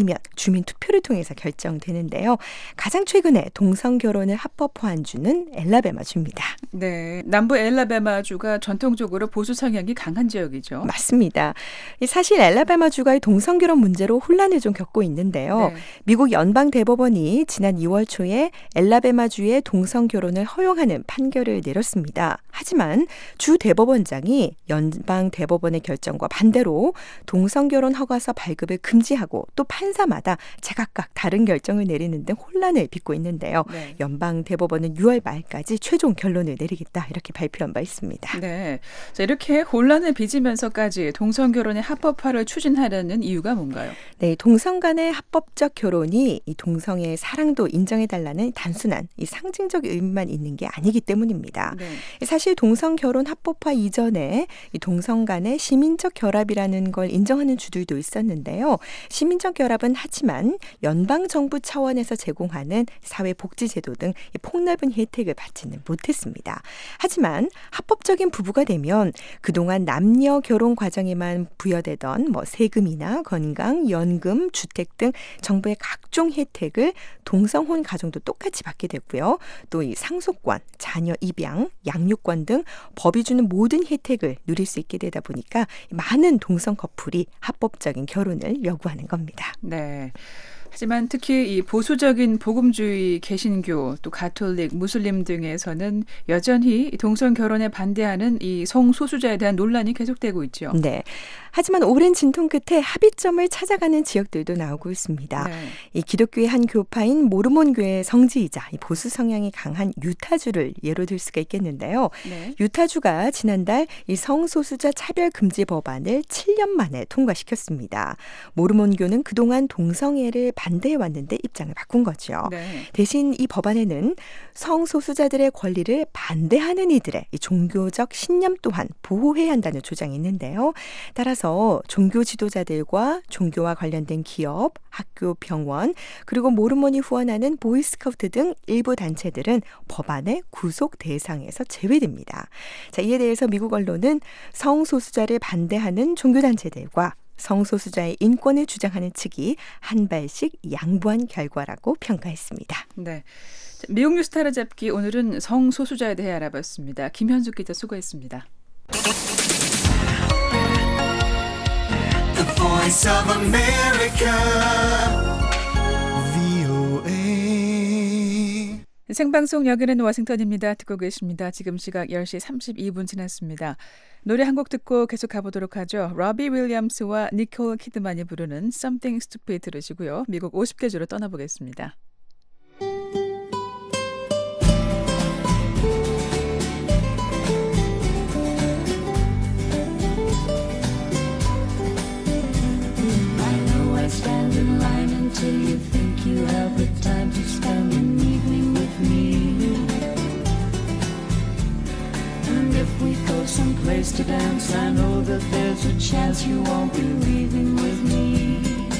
주민 투표를 통해서 결정되는데요. 가장 최근에 동성 결혼을 합법화한 주는 엘라베마주입니다. 네, 남부 엘라베마주가 전통적으로 보수 성향이 강한 지역이죠. 맞습니다. 사실 엘라베마주가 동성 결혼 문제로 혼란을 좀 겪고 있는데요. 네. 미국 연방 대법원이 지난 이월 초에 엘라베마주의 동성 결혼을 허용하는 판결을 내렸습니다. 하지만 주 대법원장이 연방 대법원의 결정과 반대로 동성 결혼 허가서 발급을 금지하고 또 판사마다 제각각 다른 결정을 내리는 등 혼란을 빚고 있는데요. 네. 연방 대법원은 유월 말까지 최종 결론을 내리겠다 이렇게 발표한 바 있습니다. 네, 자, 이렇게 혼란을 빚으면서까지 동성 결혼의 합법화를 추진하려는 이유가 뭔가요? 네, 동성 간의 합법적 결혼이 이 동성의 사랑도 인정해달라는 단순한 이 상징적 의미만 있는 게 아니기 때문입니다. 네. 사실 동성 결혼 합법화 이전에 이 동성 간의 시민적 결합이라는 걸 인정하는 주들도 있었는데요. 시민적 결합은 하지만 연방 정부 차원에서 제공하는 사회복지제도 등 이 폭넓은 혜택을 받지는 못했습니다. 하지만 합법적인 부부가 되면 그동안 남녀 결혼 과정에만 부여되던 뭐 세금이나 건강, 연금, 주택 등 정부의 각종 혜택을 동성혼 가정도 똑같이 받게 됐고요. 또 이 상속권, 자녀 입양, 양육권 등 법이 주는 모든 혜택을 누릴 수 있게 되다 보니까 많은 동성 커플이 합법적인 결혼을 요구하는 겁니다. 네. 하지만 특히 이 보수적인 복음주의 개신교 또 가톨릭, 무슬림 등에서는 여전히 동성 결혼에 반대하는 이 성소수자에 대한 논란이 계속되고 있죠. 네. 하지만 오랜 진통 끝에 합의점을 찾아가는 지역들도 나오고 있습니다. 네. 이 기독교의 한 교파인 모르몬교의 성지이자 이 보수 성향이 강한 유타주를 예로 들 수가 있겠는데요. 네. 유타주가 지난달 이 성소수자 차별 금지 법안을 칠 년 만에 통과시켰습니다. 모르몬교는 그동안 동성애를 반대해 왔는데 입장을 바꾼 거죠. 네. 대신 이 법안에는 성소수자들의 권리를 반대하는 이들의 이 종교적 신념 또한 보호해야 한다는 조장이 있는데요. 따라서 종교 지도자들과 종교와 관련된 기업, 학교, 병원, 그리고 모르몬이 후원하는 보이스카우트 등 일부 단체들은 법안의 구속 대상에서 제외됩니다. 자, 이에 대해서 미국 언론은 성소수자를 반대하는 종교단체들과 성소수자의 인권을 주장하는 측이 한 발씩 양보한 결과라고 평가했습니다. 네. 미국 뉴스타를 잡기 오늘은 성소수자에 대해 알아봤습니다. 김현숙 기자 수고했습니다. The Voice of America, 브이오에이. 생방송 여기는 워싱턴입니다. 듣고 계십니다. 지금 시각 열 시 삼십이 분 지났습니다. 노래 한 곡 듣고 계속 가보도록 하죠. 로비 윌리엄스와 니콜 키드만이 부르는 Something Stupid 들으시고요. 미국 오십 개 주로 떠나보겠습니다. Stand in line until you think you have the time to spend an evening with me. And if we go someplace to dance, I know that there's a chance you won't be leaving with me.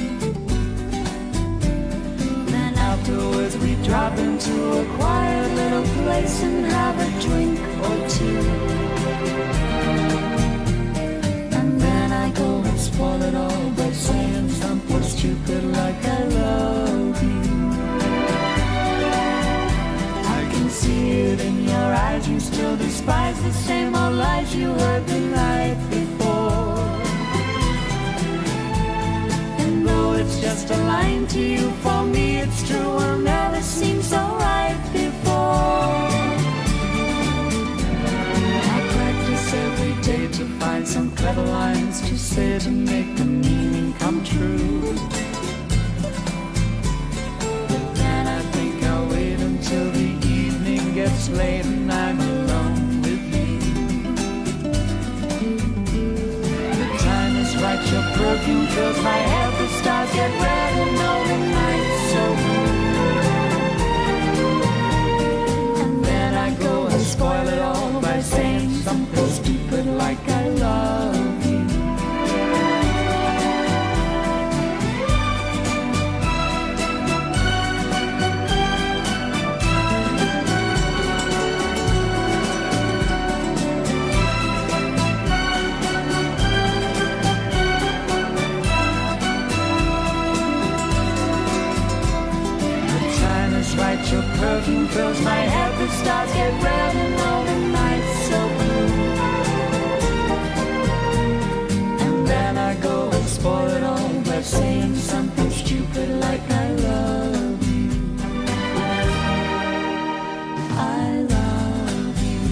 Then afterwards we drop into a quiet little place and have a drink or two. And then I go and spoil it all by saying something stupid like I love you. I can see it in your eyes, you still despise the same old lies you heard the night before. And though it's just a line to you, for me it's true, will never seem so right before. I practice every day to find some clever lines to say to make the meaning come true. But then I think I'll wait until the evening gets late and I'm alone with you. The time is right, your perfume fills my head, the stars get red and all the nights so blue. And then I go and spoil it all by saying something stupid like I love you. perfume fills my head, the stars get red and all the nights so blue. And then I go and spoil it all by saying something stupid like I love you. I love you.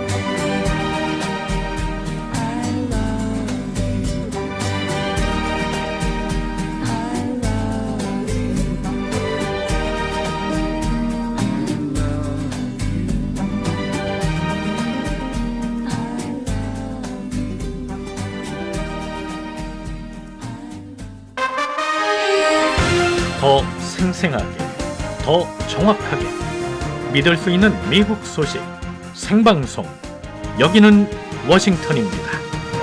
I love you. I love 더 생생하게, 더 정확하게 믿을 수 있는 미국 소식 생방송. 여기는 워싱턴입니다.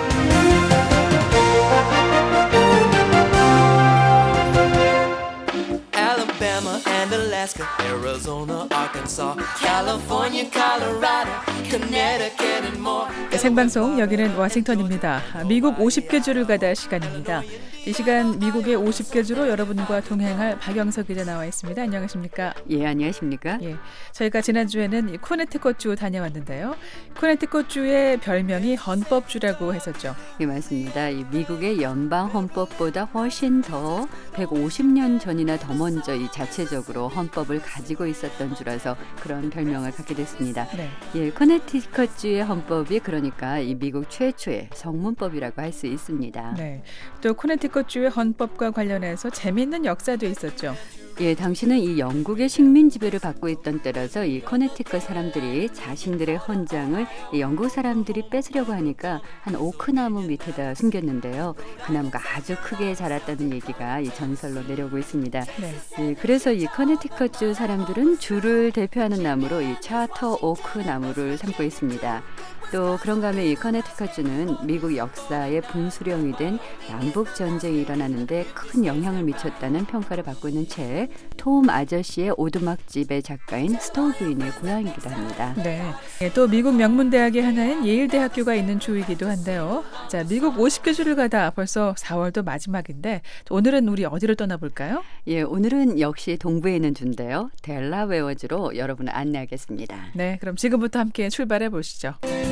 Alabama and Alaska, Arizona, Arkansas, California, Colorado, Connecticut and more. 생방송 여기는 워싱턴입니다. 미국 오십 개 주를 가다 시간입니다. 이 시간 미국의 오십 개 주로 여러분과 동행할 박영석 기자 나와 있습니다. 안녕하십니까? 예, 안녕하십니까? 예, 저희가 지난주에는 이 코네티컷주 다녀왔는데요. 코네티컷주의 별명이 헌법주라고 했었죠. 예, 맞습니다. 이 미국의 연방 헌법보다 훨씬 더 백오십 년 전이나 더 먼저 이 자체적으로 헌법을 가지고 있었던 주라서 그런 별명을 갖게 됐습니다. 네. 예, 코네티컷주의 헌법이 그러니까 이 미국 최초의 성문법이라고 할 수 있습니다. 네. 또 코네티컷주의 헌법과 관련해서 재미있는 역사도 있었죠. 예, 당시는 이 영국의 식민 지배를 받고 있던 때라서 이 커네티컷 사람들이 자신들의 헌장을 이 영국 사람들이 뺏으려고 하니까 한 오크나무 밑에다 숨겼는데요. 그 나무가 아주 크게 자랐다는 얘기가 이 전설로 내려오고 있습니다. 네. 예, 그래서 이 커네티컷주 사람들은 주를 대표하는 나무로 이 차터 오크 나무를 삼고 있습니다. 또 그런가 하면 이 커네티컷주는 미국 역사의 분수령이 된 남북 전쟁이 일어나는데 큰 영향을 미쳤다는 평가를 받고 있는 책 톰 아저씨의 오두막집의 작가인 스토우 부인의 고향이기도 합니다. 네. 예, 또 미국 명문대학의 하나인 예일대학교가 있는 주이기도 한데요. 자, 미국 오십 개 주를 가다 벌써 사월도 마지막인데 오늘은 우리 어디로 떠나볼까요? 예, 오늘은 역시 동부에 있는 주인데요. 델라웨어주로 여러분을 안내하겠습니다. 네, 그럼 지금부터 함께 출발해 보시죠.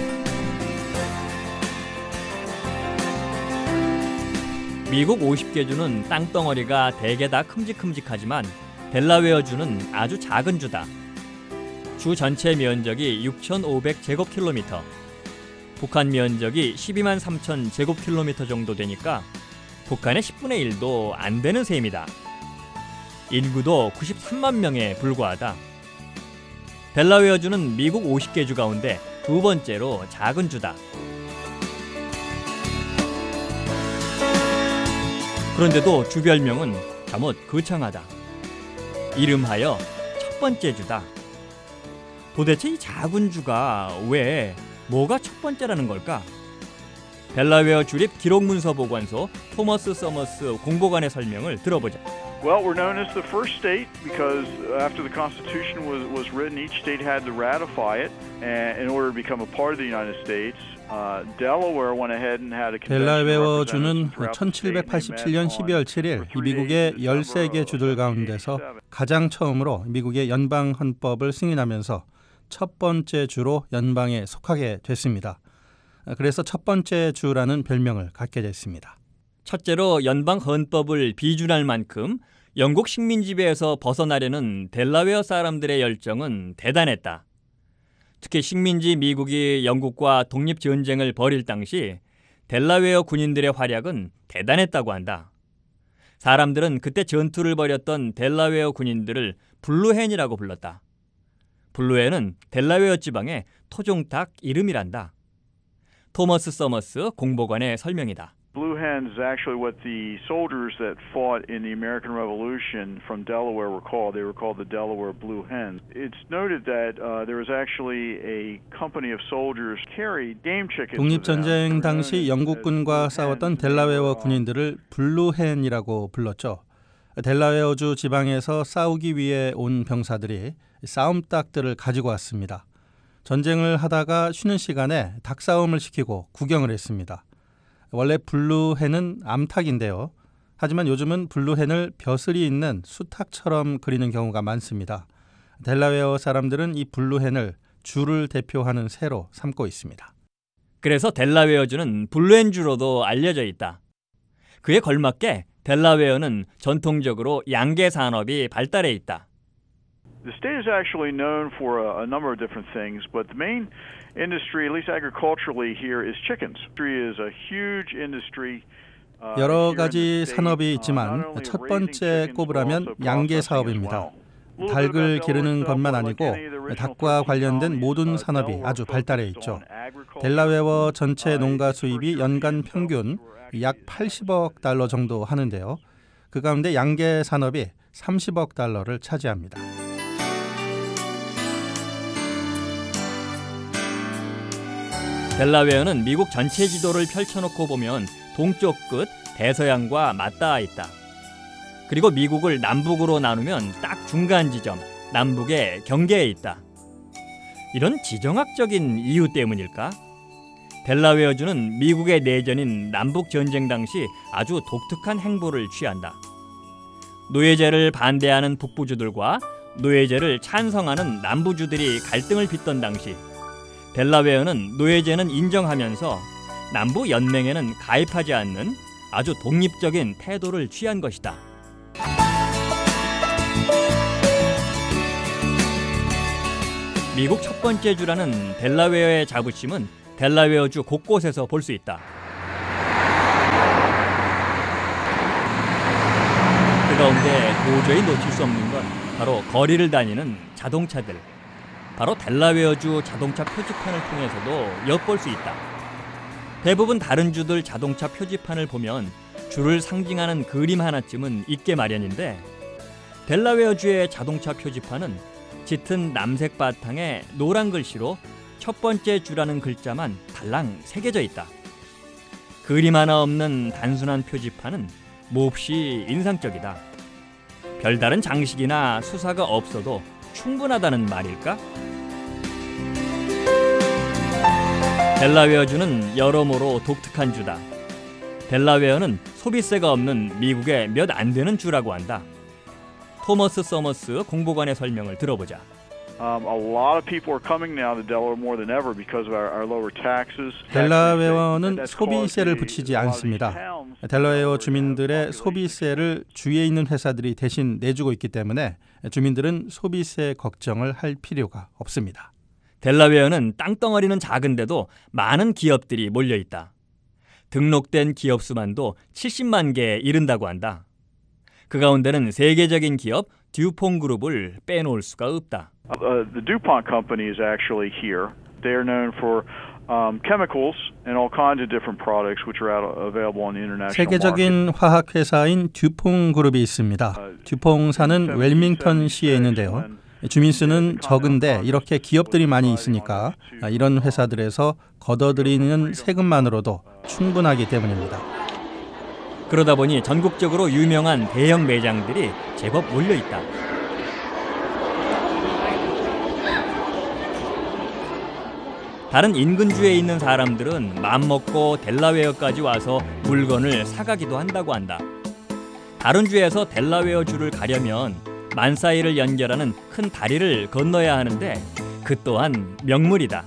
미국 오십 개 주는 땅덩어리가 대개 다 큼직큼직하지만 델라웨어주는 아주 작은 주다. 주 전체 면적이 육천오백 제곱킬로미터, 북한 면적이 십이만 삼천 제곱킬로미터 정도 되니까 북한의 십분의 일도 안 되는 셈이다. 인구도 구십삼만 명에 불과하다. 델라웨어주는 미국 오십 개 주 가운데 두 번째로 작은 주다. 그런데도 주별명은 잠옷 거창하다. 이름하여 첫 번째 주다. 도대체 이 작은 주가 왜 뭐가 첫 번째라는 걸까? 델라웨어 주립 기록문서보관소 토머스 서머스 공보관의 설명을 들어보자. Well, we're known as the first state because after the Constitution was, was written, each state had to ratify it and in order to become a part of the United States. Uh, Delaware went ahead and had a 델라웨어 주는 천칠백팔십칠 년 십이월 칠일 이 미국의 열세 개 주들 가운데서 가장 처음으로 미국의 연방 헌법을 승인하면서 첫 번째 주로 연방에 속하게 됐습니다. 그래서 첫 번째 주라는 별명을 갖게 됐습니다. 첫째로 연방 헌법을 비준할 만큼 영국 식민 지배에서 벗어나려는 델라웨어 사람들의 열정은 대단했다. 특히 식민지 미국이 영국과 독립전쟁을 벌일 당시 델라웨어 군인들의 활약은 대단했다고 한다. 사람들은 그때 전투를 벌였던 델라웨어 군인들을 블루헨이라고 불렀다. 블루헨은 델라웨어 지방의 토종닭 이름이란다. 토머스 서머스 공보관의 설명이다. Blue hens is actually what the soldiers that fought in the American Revolution from Delaware were called. They were called the Delaware Blue Hens. It's noted that uh, there was actually a company of soldiers carried game chickens. 독립전쟁 당시 영국군과 싸웠던 델라웨어 군인들을 블루헨이라고 불렀죠. 델라웨어주 지방에서 싸우기 위해 온 병사들이 싸움닭들을 가지고 왔습니다. 전쟁을 하다가 쉬는 시간에 닭싸움을 시키고 구경을 했습니다. 원래 블루헨은 암탉인데요. 하지만 요즘은 블루헨을 벼슬이 있는 수탉처럼 그리는 경우가 많습니다. 델라웨어 사람들은 이 블루헨을 주를 대표하는 새로 삼고 있습니다. 그래서 델라웨어주는 블루헨주로도 알려져 있다. 그에 걸맞게 델라웨어는 전통적으로 양계 산업이 발달해 있다. The state is actually known for a, a number of different things, but the main industry, at least agriculturally here, is chickens. Industry is a huge industry. 여러 가지 산업이 있지만 첫 번째 꼽으라면 양계 사업입니다. 닭을 기르는 것만 아니고 닭과 관련된 모든 산업이 아주 발달해 있죠. 델라웨어 전체 농가 수입이 연간 평균 약 팔십억 달러 정도 하는데요. 그 가운데 양계 산업이 삼십억 달러를 차지합니다. 델라웨어는 미국 전체 지도를 펼쳐놓고 보면 동쪽 끝 대서양과 맞닿아 있다. 그리고 미국을 남북으로 나누면 딱 중간 지점, 남북의 경계에 있다. 이런 지정학적인 이유 때문일까? 델라웨어주는 미국의 내전인 남북전쟁 당시 아주 독특한 행보를 취한다. 노예제를 반대하는 북부주들과 노예제를 찬성하는 남부주들이 갈등을 빚던 당시 델라웨어는 노예제는 인정하면서 남부 연맹에는 가입하지 않는 아주 독립적인 태도를 취한 것이다. 미국 첫 번째 주라는 델라웨어의 자부심은 델라웨어주 곳곳에서 볼 수 있다. 그 가운데 도저히 놓칠 수 없는 건 바로 거리를 다니는 자동차들. 바로 델라웨어주 자동차 표지판을 통해서도 엿볼 수 있다. 대부분 다른 주들 자동차 표지판을 보면 주를 상징하는 그림 하나쯤은 있게 마련인데 델라웨어주의 자동차 표지판은 짙은 남색 바탕에 노란 글씨로 첫 번째 주라는 글자만 달랑 새겨져 있다. 그림 하나 없는 단순한 표지판은 몹시 인상적이다. 별다른 장식이나 수사가 없어도 충분하다는 말일까? 델라웨어주는 여러모로 독특한 주다. 델라웨어는 소비세가 없는 미국의 몇 안 되는 주라고 한다. 토머스 서머스 공보관의 설명을 들어보자. Um, a lot of people are coming now to Delaware more than ever because of our, our lower taxes. 델라웨어는 소비세를 붙이지 않습니다. 델라웨어 주민들의 소비세를 주위에 있는 회사들이 대신 내주고 있기 때문에 주민들은 소비세 걱정을 할 필요가 없습니다. 델라웨어는 땅덩어리는 작은데도 많은 기업들이 몰려있다. 등록된 기업 수만도 칠십만 개에 이른다고 한다. 그 가운데는 세계적인 기업 듀퐁 그룹을 빼놓을 수가 없다. Uh, the DuPont company is actually here. They are known for um, chemicals and all kinds of different products which are out, available on the international market. 세계적인 화학 회사인 듀퐁 그룹이 있습니다. 듀퐁사는 웰밍턴시에 있는데요. 주민수는 적은데 이렇게 기업들이 많이 있으니까 이런 회사들에서 걷어들이는 세금만으로도 충분하기 때문입니다. 그러다 보니 전국적으로 유명한 대형 매장들이 제법 몰려있다. 다른 인근주에 있는 사람들은 맘먹고 델라웨어까지 와서 물건을 사가기도 한다고 한다. 다른 주에서 델라웨어 주를 가려면 만사일을 연결하는 큰 다리를 건너야 하는데 그 또한 명물이다.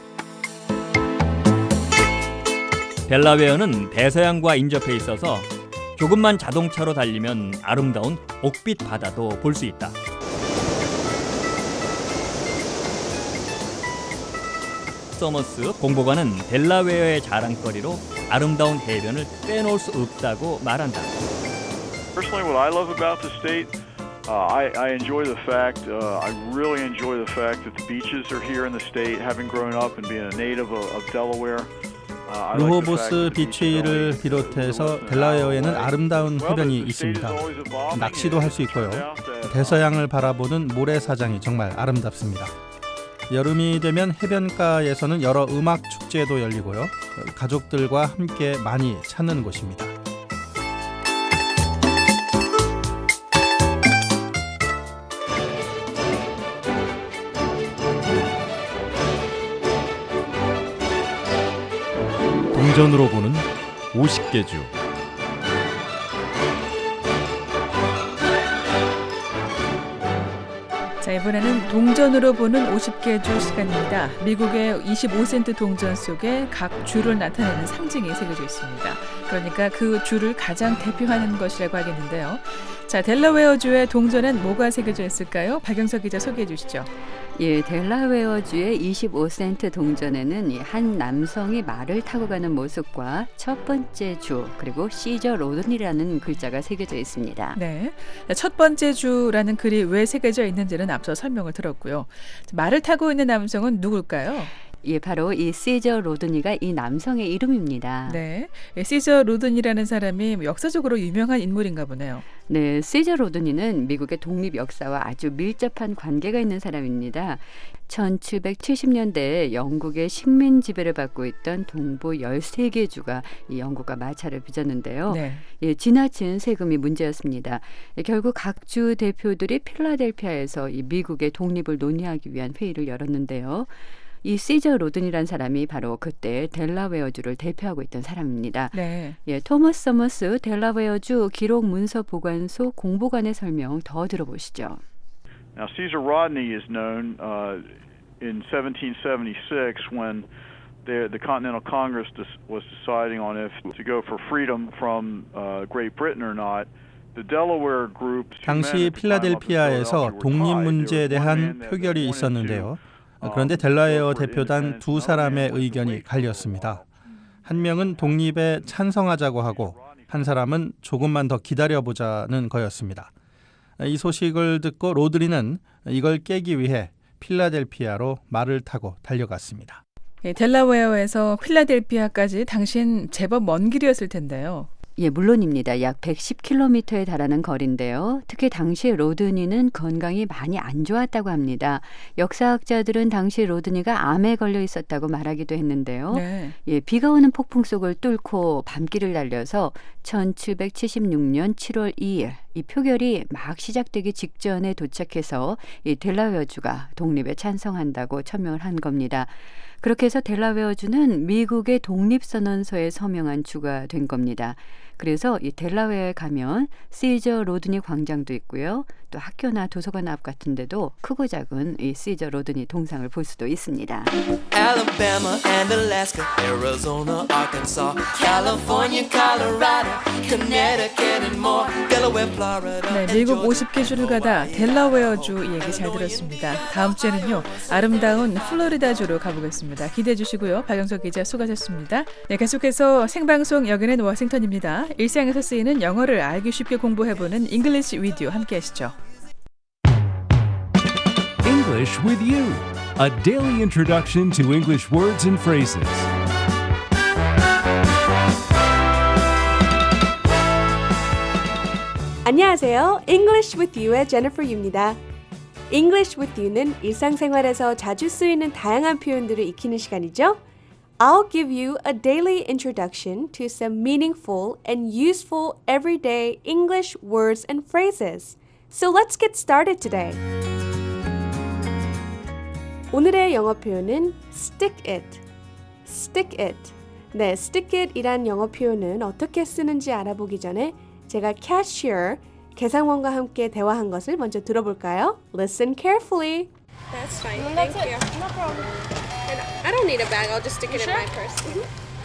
델라웨어는 대서양과 인접해 있어서 조금만 자동차로 달리면 아름다운 옥빛 바다도 볼 수 있다. 서머스 공보관은 델라웨어의 자랑거리로 아름다운 해변을 빼놓을 수 없다고 말한다. Personally, what I love about the state, uh, I, I enjoy the fact, uh, I really enjoy the fact that the beaches are here in the state, having grown up and being a native of, of Delaware. 르호보스 비치를 비롯해서 델라웨어에는 아름다운 해변이 있습니다. 낚시도 할 수 있고요. 대서양을 바라보는 모래사장이 정말 아름답습니다. 여름이 되면 해변가에서는 여러 음악 축제도 열리고요. 가족들과 함께 많이 찾는 곳입니다. 동전으로 보는 오십 개 주. 자, 네, 이번에는 동전으로 보는 오십 개 주 시간입니다. 미국의 이십오 센트 동전 속에 각 주를 나타내는 상징이 새겨져 있습니다. 그러니까 그 주를 가장 대표하는 것이라고 하겠는데요. 자, 델라웨어주의 동전엔 뭐가 새겨져 있을까요? 박영석 기자 소개해 주시죠. 예, 델라웨어주의 이십오 센트 동전에는 한 남성이 말을 타고 가는 모습과 첫 번째 주 그리고 시저 로든이라는 글자가 새겨져 있습니다. 네, 첫 번째 주라는 글이 왜 새겨져 있는지는 앞서 설명을 들었고요. 말을 타고 있는 남성은 누굴까요? 예, 바로 이 시저 로드니가 이 남성의 이름입니다. 네, 시저 로든이라는 사람이 역사적으로 유명한 인물인가 보네요. 네, 시저 로드니는 미국의 독립 역사와 아주 밀접한 관계가 있는 사람입니다. 천칠백칠십 년대에 영국의 식민 지배를 받고 있던 동부 열세 개 주가 이 영국과 마찰을 빚었는데요. 네. 예, 지나친 세금이 문제였습니다. 예, 결국 각 주 대표들이 필라델피아에서 이 미국의 독립을 논의하기 위한 회의를 열었는데요. 이 시저 로든이라는 사람이 바로 그때 델라웨어주를 대표하고 있던 사람입니다. 네. 예, 토머스 서머스 델라웨어주 기록 문서 보관소 공보관의 설명 더 들어보시죠. Now, Caesar Rodney is known uh, in seventeen seventy-six when the, the Continental Congress was deciding on if to go for freedom from uh, Great Britain or not. The Delaware group. 당시 필라델피아에서 독립 문제에 대한 표결이 있었는데요. 그런데 델라웨어 대표단 두 사람의 의견이 갈렸습니다. 한 명은 독립에 찬성하자고 하고 한 사람은 조금만 더 기다려보자는 거였습니다. 이 소식을 듣고 로드리는 이걸 깨기 위해 필라델피아로 말을 타고 달려갔습니다. 예, 델라웨어에서 필라델피아까지 당시엔 제법 먼 길이었을 텐데요. 예, 물론입니다. 약 백십 킬로미터에 달하는 거리인데요. 특히 당시 로드니는 건강이 많이 안 좋았다고 합니다. 역사학자들은 당시 로드니가 암에 걸려 있었다고 말하기도 했는데요. 네. 예, 비가 오는 폭풍 속을 뚫고 밤길을 달려서 천칠백칠십육 년 칠월 이일 이 표결이 막 시작되기 직전에 도착해서 이 델라웨어주가 독립에 찬성한다고 천명을 한 겁니다. 그렇게 해서 델라웨어주는 미국의 독립선언서에 서명한 주가 된 겁니다. 그래서 이 델라웨어에 가면 시저 로드니 광장도 있고요. 또 학교나 도서관 앞 같은 데도 크고 작은 이 시저 로드니 동상을 볼 수도 있습니다. Alabama and Alaska, Arizona, Arkansas, California, Colorado, Connecticut and more, Delaware, Florida. 네, 미국 오십 개 주를 가다 델라웨어주 얘기 잘 들었습니다. 다음 주에는요, 아름다운 플로리다주로 가보겠습니다. 기대해 주시고요. 박영석 기자 수고하셨습니다. 네, 계속해서 생방송 여기는 워싱턴입니다. 일상에서 쓰이는 영어를 알기 쉽게 공부해보는 잉글리시 위디오 함께 하시죠. English with you, a daily introduction to English words and phrases. 안녕하세요. English with you의 Jennifer Yu입니다. English with you는 일상생활에서 자주 쓰이는 다양한 표현들을 익히는 시간이죠. I'll give you a daily introduction to some meaningful and useful everyday English words and phrases. So let's get started today. 오늘의 영어 표현은 stick it. stick it. 네, stick it 이란 영어 표현은 어떻게 쓰는지 알아보기 전에 제가 cashier, 계산원과 함께 대화한 것을 먼저 들어볼까요? Listen carefully. That's fine. No, Thank you. It. No problem. And I don't need a bag. I'll just stick it sure? in my purse. Mm-hmm.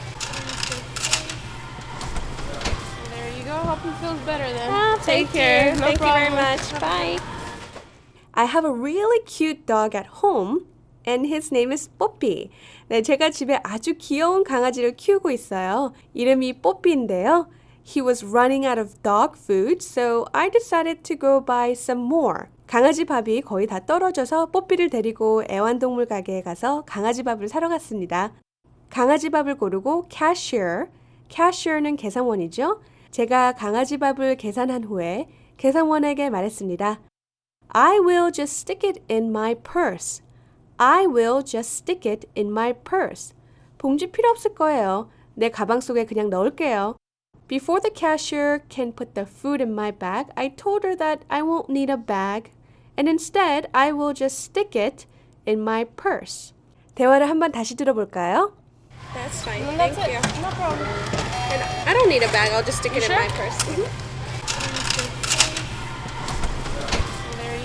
There you go. Hope it feels better then. Ah, Take thank care. you. No thank problem. you very much. Bye. I have a really cute dog at home. And his name is 뽀삐. 네, 제가 집에 아주 귀여운 강아지를 키우고 있어요. 이름이 뽀삐인데요. He was running out of dog food, so I decided to go buy some more. 강아지 밥이 거의 다 떨어져서 뽀삐를 데리고 애완동물 가게에 가서 강아지 밥을 사러 갔습니다. 강아지 밥을 고르고 cashier, cashier는 계산원이죠. 제가 강아지 밥을 계산한 후에 계산원에게 말했습니다. I will just stick it in my purse. I will just stick it in my purse. 봉지 필요 없을 거예요. 내 가방 속에 그냥 넣을게요. Before the cashier can put the food in my bag, I told her that I won't need a bag. And instead, I will just stick it in my purse. 대화를 한번 다시 들어볼까요? That's fine. No, Thank that's you. It. No problem. And I don't need a bag. I'll just stick you it sure? in my purse. Mm-hmm. There you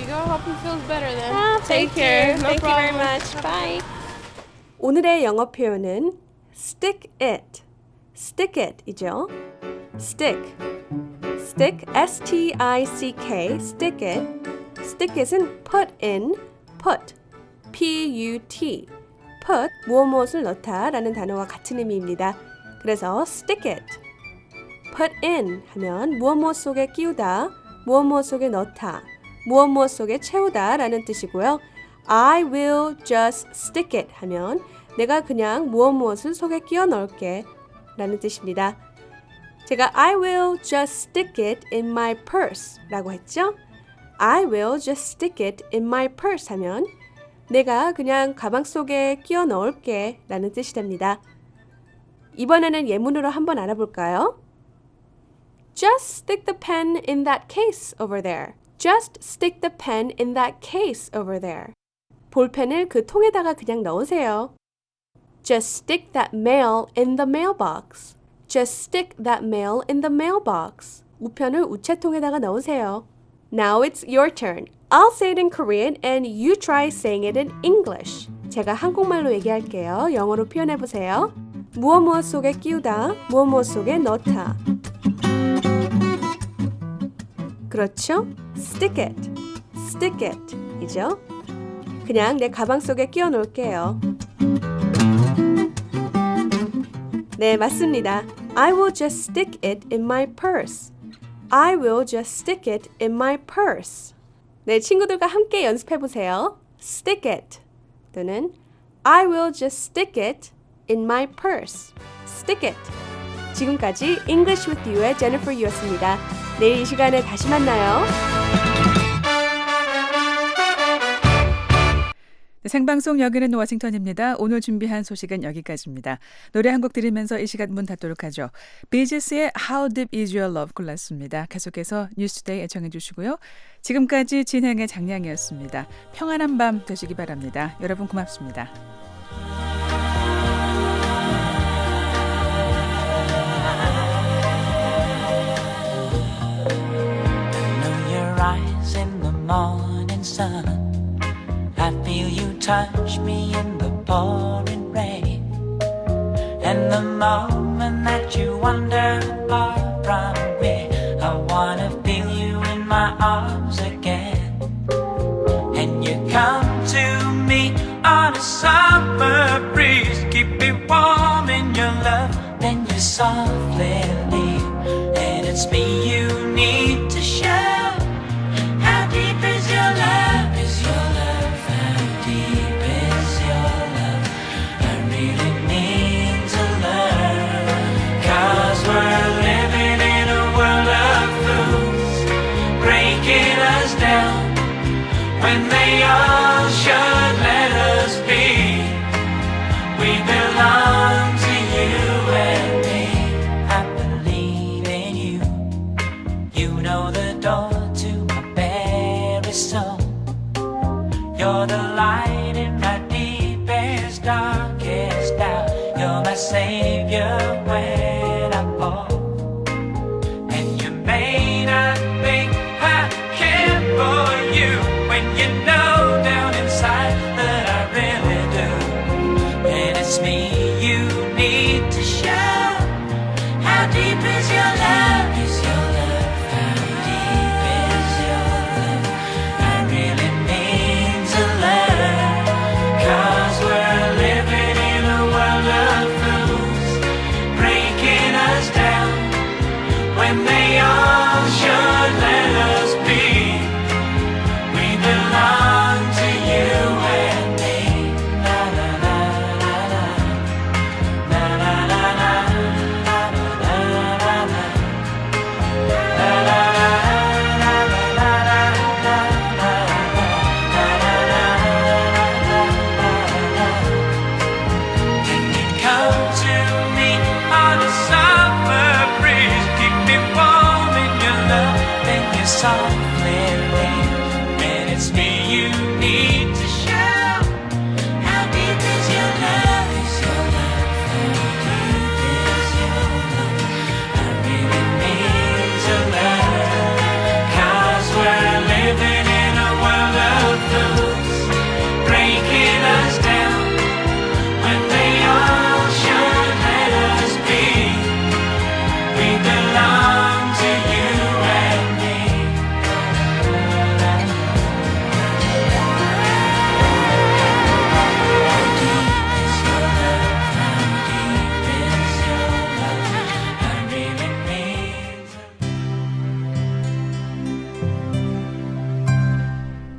go. Hope he feels better then. Ah, Take thank care. you. No Thank you very problem. much. Bye. 오늘의 영어 표현은 stick it, stick it 이죠. stick, stick, S T I C K, stick it. stick it은 put in, put, P U T, put, 무엇 무엇을 넣다 라는 단어와 같은 의미입니다. 그래서 stick it, put in 하면 무엇 무엇 속에 끼우다, 무엇 무엇 속에 넣다, 무엇 무엇 속에 채우다 라는 뜻이고요. I will just stick it 하면 내가 그냥 무엇 무엇을 속에 끼워 넣을게 라는 뜻입니다. 제가 I will just stick it in my purse 라고 했죠? I will just stick it in my purse 하면 내가 그냥 가방 속에 끼워 넣을게 라는 뜻이 됩니다. 이번에는 예문으로 한번 알아볼까요? Just stick the pen in that case over there. Just stick the pen in that case over there. 볼펜을 그 통에다가 그냥 넣으세요. Just stick that mail in the mailbox. Just stick that mail in the mailbox. 우편을 우체통에다가 넣으세요. Now it's your turn. I'll say it in Korean and you try saying it in English. 제가 한국말로 얘기할게요. 영어로 표현해보세요. 무엇 무엇 속에 끼우다, 무엇 무엇 속에 넣다. 그렇죠? Stick it, stick it 이죠? 그냥 내 가방 속에 끼워 놓을게요. 네, 맞습니다. I will just stick it in my purse. I will just stick it in my purse. 네, 친구들과 함께 연습해보세요. Stick it 또는 I will just stick it in my purse. Stick it. 지금까지 English with You의 Jennifer Yu였습니다. 내일 이 시간에 다시 만나요. 생방송 여기는 워싱턴입니다. 오늘 준비한 소식은 여기까지입니다. 노래 한 곡 들으면서 이 시간 문 닫도록 하죠. 비지스의 How Deep Is Your Love 골랐습니다. 계속해서 뉴스데이 애청해 주시고요. 지금까지 진행의 장량이었습니다. 평안한 밤 되시기 바랍니다. 여러분 고맙습니다. Rise in the morning sun. I feel you touch me in the pouring rain. And the moment that you wander far from me, I wanna feel you in my arms again. And you come to me on a summer breeze, keep me warm in your love, then you softly leave. And it's me you need to show. When they all should let us be, we belong to you and me. I believe in you. You know the door to my very soul. You're the light in my deepest, darkest doubt. You're my savior when I fall. And you may not think I care for you, when you know down inside that I really do. And it's me you need to show. How deep is your love? Is your love? How deep is your love? I really mean to learn. Cause we're living in a world of fools, breaking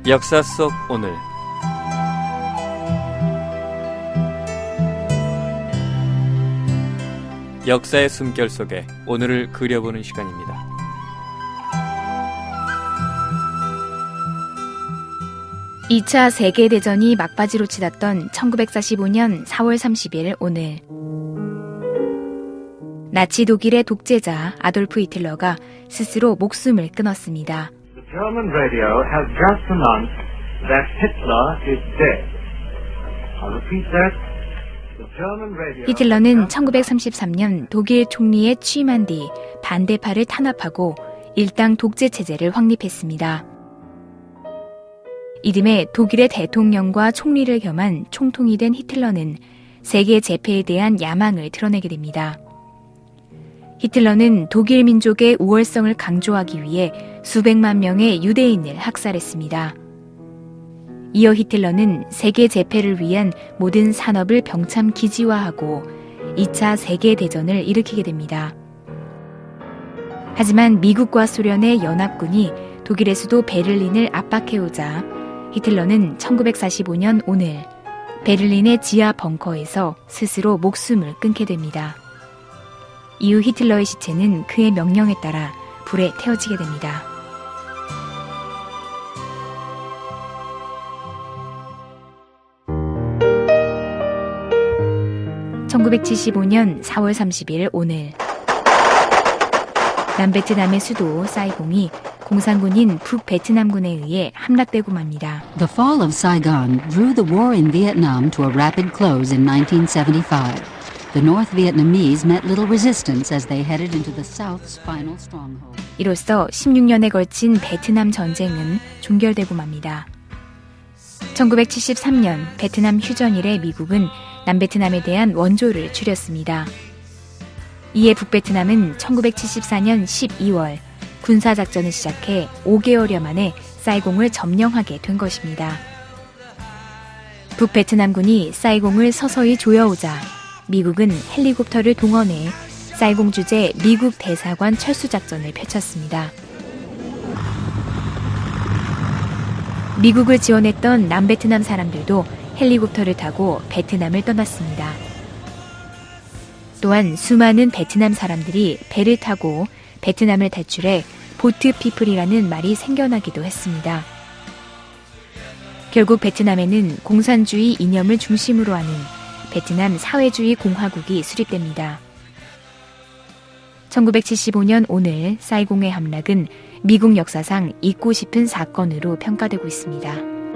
역사 속 오늘. 역사의 숨결 속에 오늘을 그려보는 시간입니다. 이 차 세계대전이 막바지로 치닫던 천구백사십오 년 사월 삼십일 오늘, 나치 독일의 독재자 아돌프 히틀러가 스스로 목숨을 끊었습니다. The German radio has just announced that Hitler is dead. I'll repeat that. The German radio. 히틀러는 천구백삼십삼 년 독일 총리에 취임한 뒤 반대파를 탄압하고 일당 독재 체제를 확립했습니다. 이듬해 독일의 대통령과 총리를 겸한 총통이 된 히틀러는 세계 재패에 대한 야망을 드러내게 됩니다. 히틀러는 독일 민족의 우월성을 강조하기 위해 수백만 명의 유대인을 학살했습니다. 이어 히틀러는 세계 재패를 위한 모든 산업을 병참 기지화하고 이 차 세계대전을 일으키게 됩니다. 하지만 미국과 소련의 연합군이 독일의 수도 베를린을 압박해오자 히틀러는 천구백사십오 년 오늘 베를린의 지하 벙커에서 스스로 목숨을 끊게 됩니다. 이후 히틀러의 시체는 그의 명령에 따라 불에 태워지게 됩니다. 천구백칠십오 년 사월 삼십일 오늘, 남베트남의 수도 사이공이 공산군인 북베트남군에 의해 함락되고 맙니다. The fall of Saigon drew the war in Vietnam to a rapid close in nineteen seventy-five. The North Vietnamese met little resistance as they headed into the South's final stronghold. 이로써 십육 년에 걸친 베트남 전쟁은 종결되고 맙니다. 천구백칠십삼 년 베트남 휴전 이래 미국은 남베트남에 대한 원조를 줄였습니다. 이에 북베트남은 천구백칠십사 년 십이월 군사작전을 시작해 오 개월여 만에 사이공을 점령하게 된 것입니다. 북베트남군이 사이공을 서서히 조여오자 미국은 헬리콥터를 동원해 사이공 주재 미국 대사관 철수작전을 펼쳤습니다. 미국을 지원했던 남베트남 사람들도 헬리콥터를 타고 베트남을 떠났습니다. 또한 수많은 베트남 사람들이 배를 타고 베트남을 탈출해 보트 피플이라는 말이 생겨나기도 했습니다. 결국 베트남에는 공산주의 이념을 중심으로 하는 베트남 사회주의 공화국이 수립됩니다. 천구백칠십오 년 오늘 사이공의 함락은 미국 역사상 잊고 싶은 사건으로 평가되고 있습니다.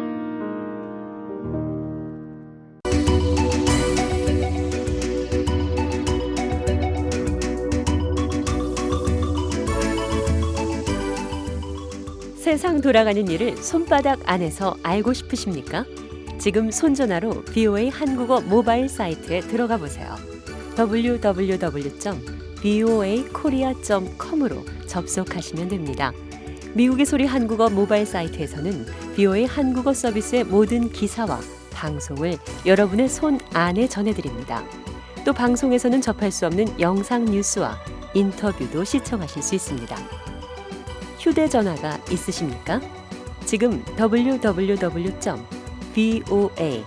세상 돌아가는 일을 손바닥 안에서 알고 싶으십니까? 지금 손전화로 브이오에이 한국어 모바일 사이트에 들어가 보세요. 더블유 더블유 더블유 점 브이오에이 코리아 점 컴으로 접속하시면 됩니다. 미국의 소리 한국어 모바일 사이트에서는 브이오에이 한국어 서비스의 모든 기사와 방송을 여러분의 손 안에 전해드립니다. 또 방송에서는 접할 수 없는 영상 뉴스와 인터뷰도 시청하실 수 있습니다. 휴대전화가 있으십니까? 지금 더블유 더블유 더블유 점 브이오에이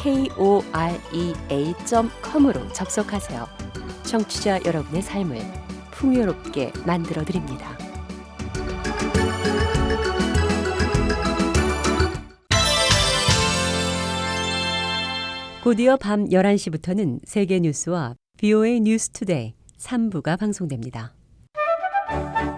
코리아 점 컴으로 접속하세요. 청취자 여러분의 삶을 풍요롭게 만들어드립니다. 곧이어 밤 열한 시부터는 세계 뉴스와 브이오에이 뉴스 투데이 삼 부가 방송됩니다.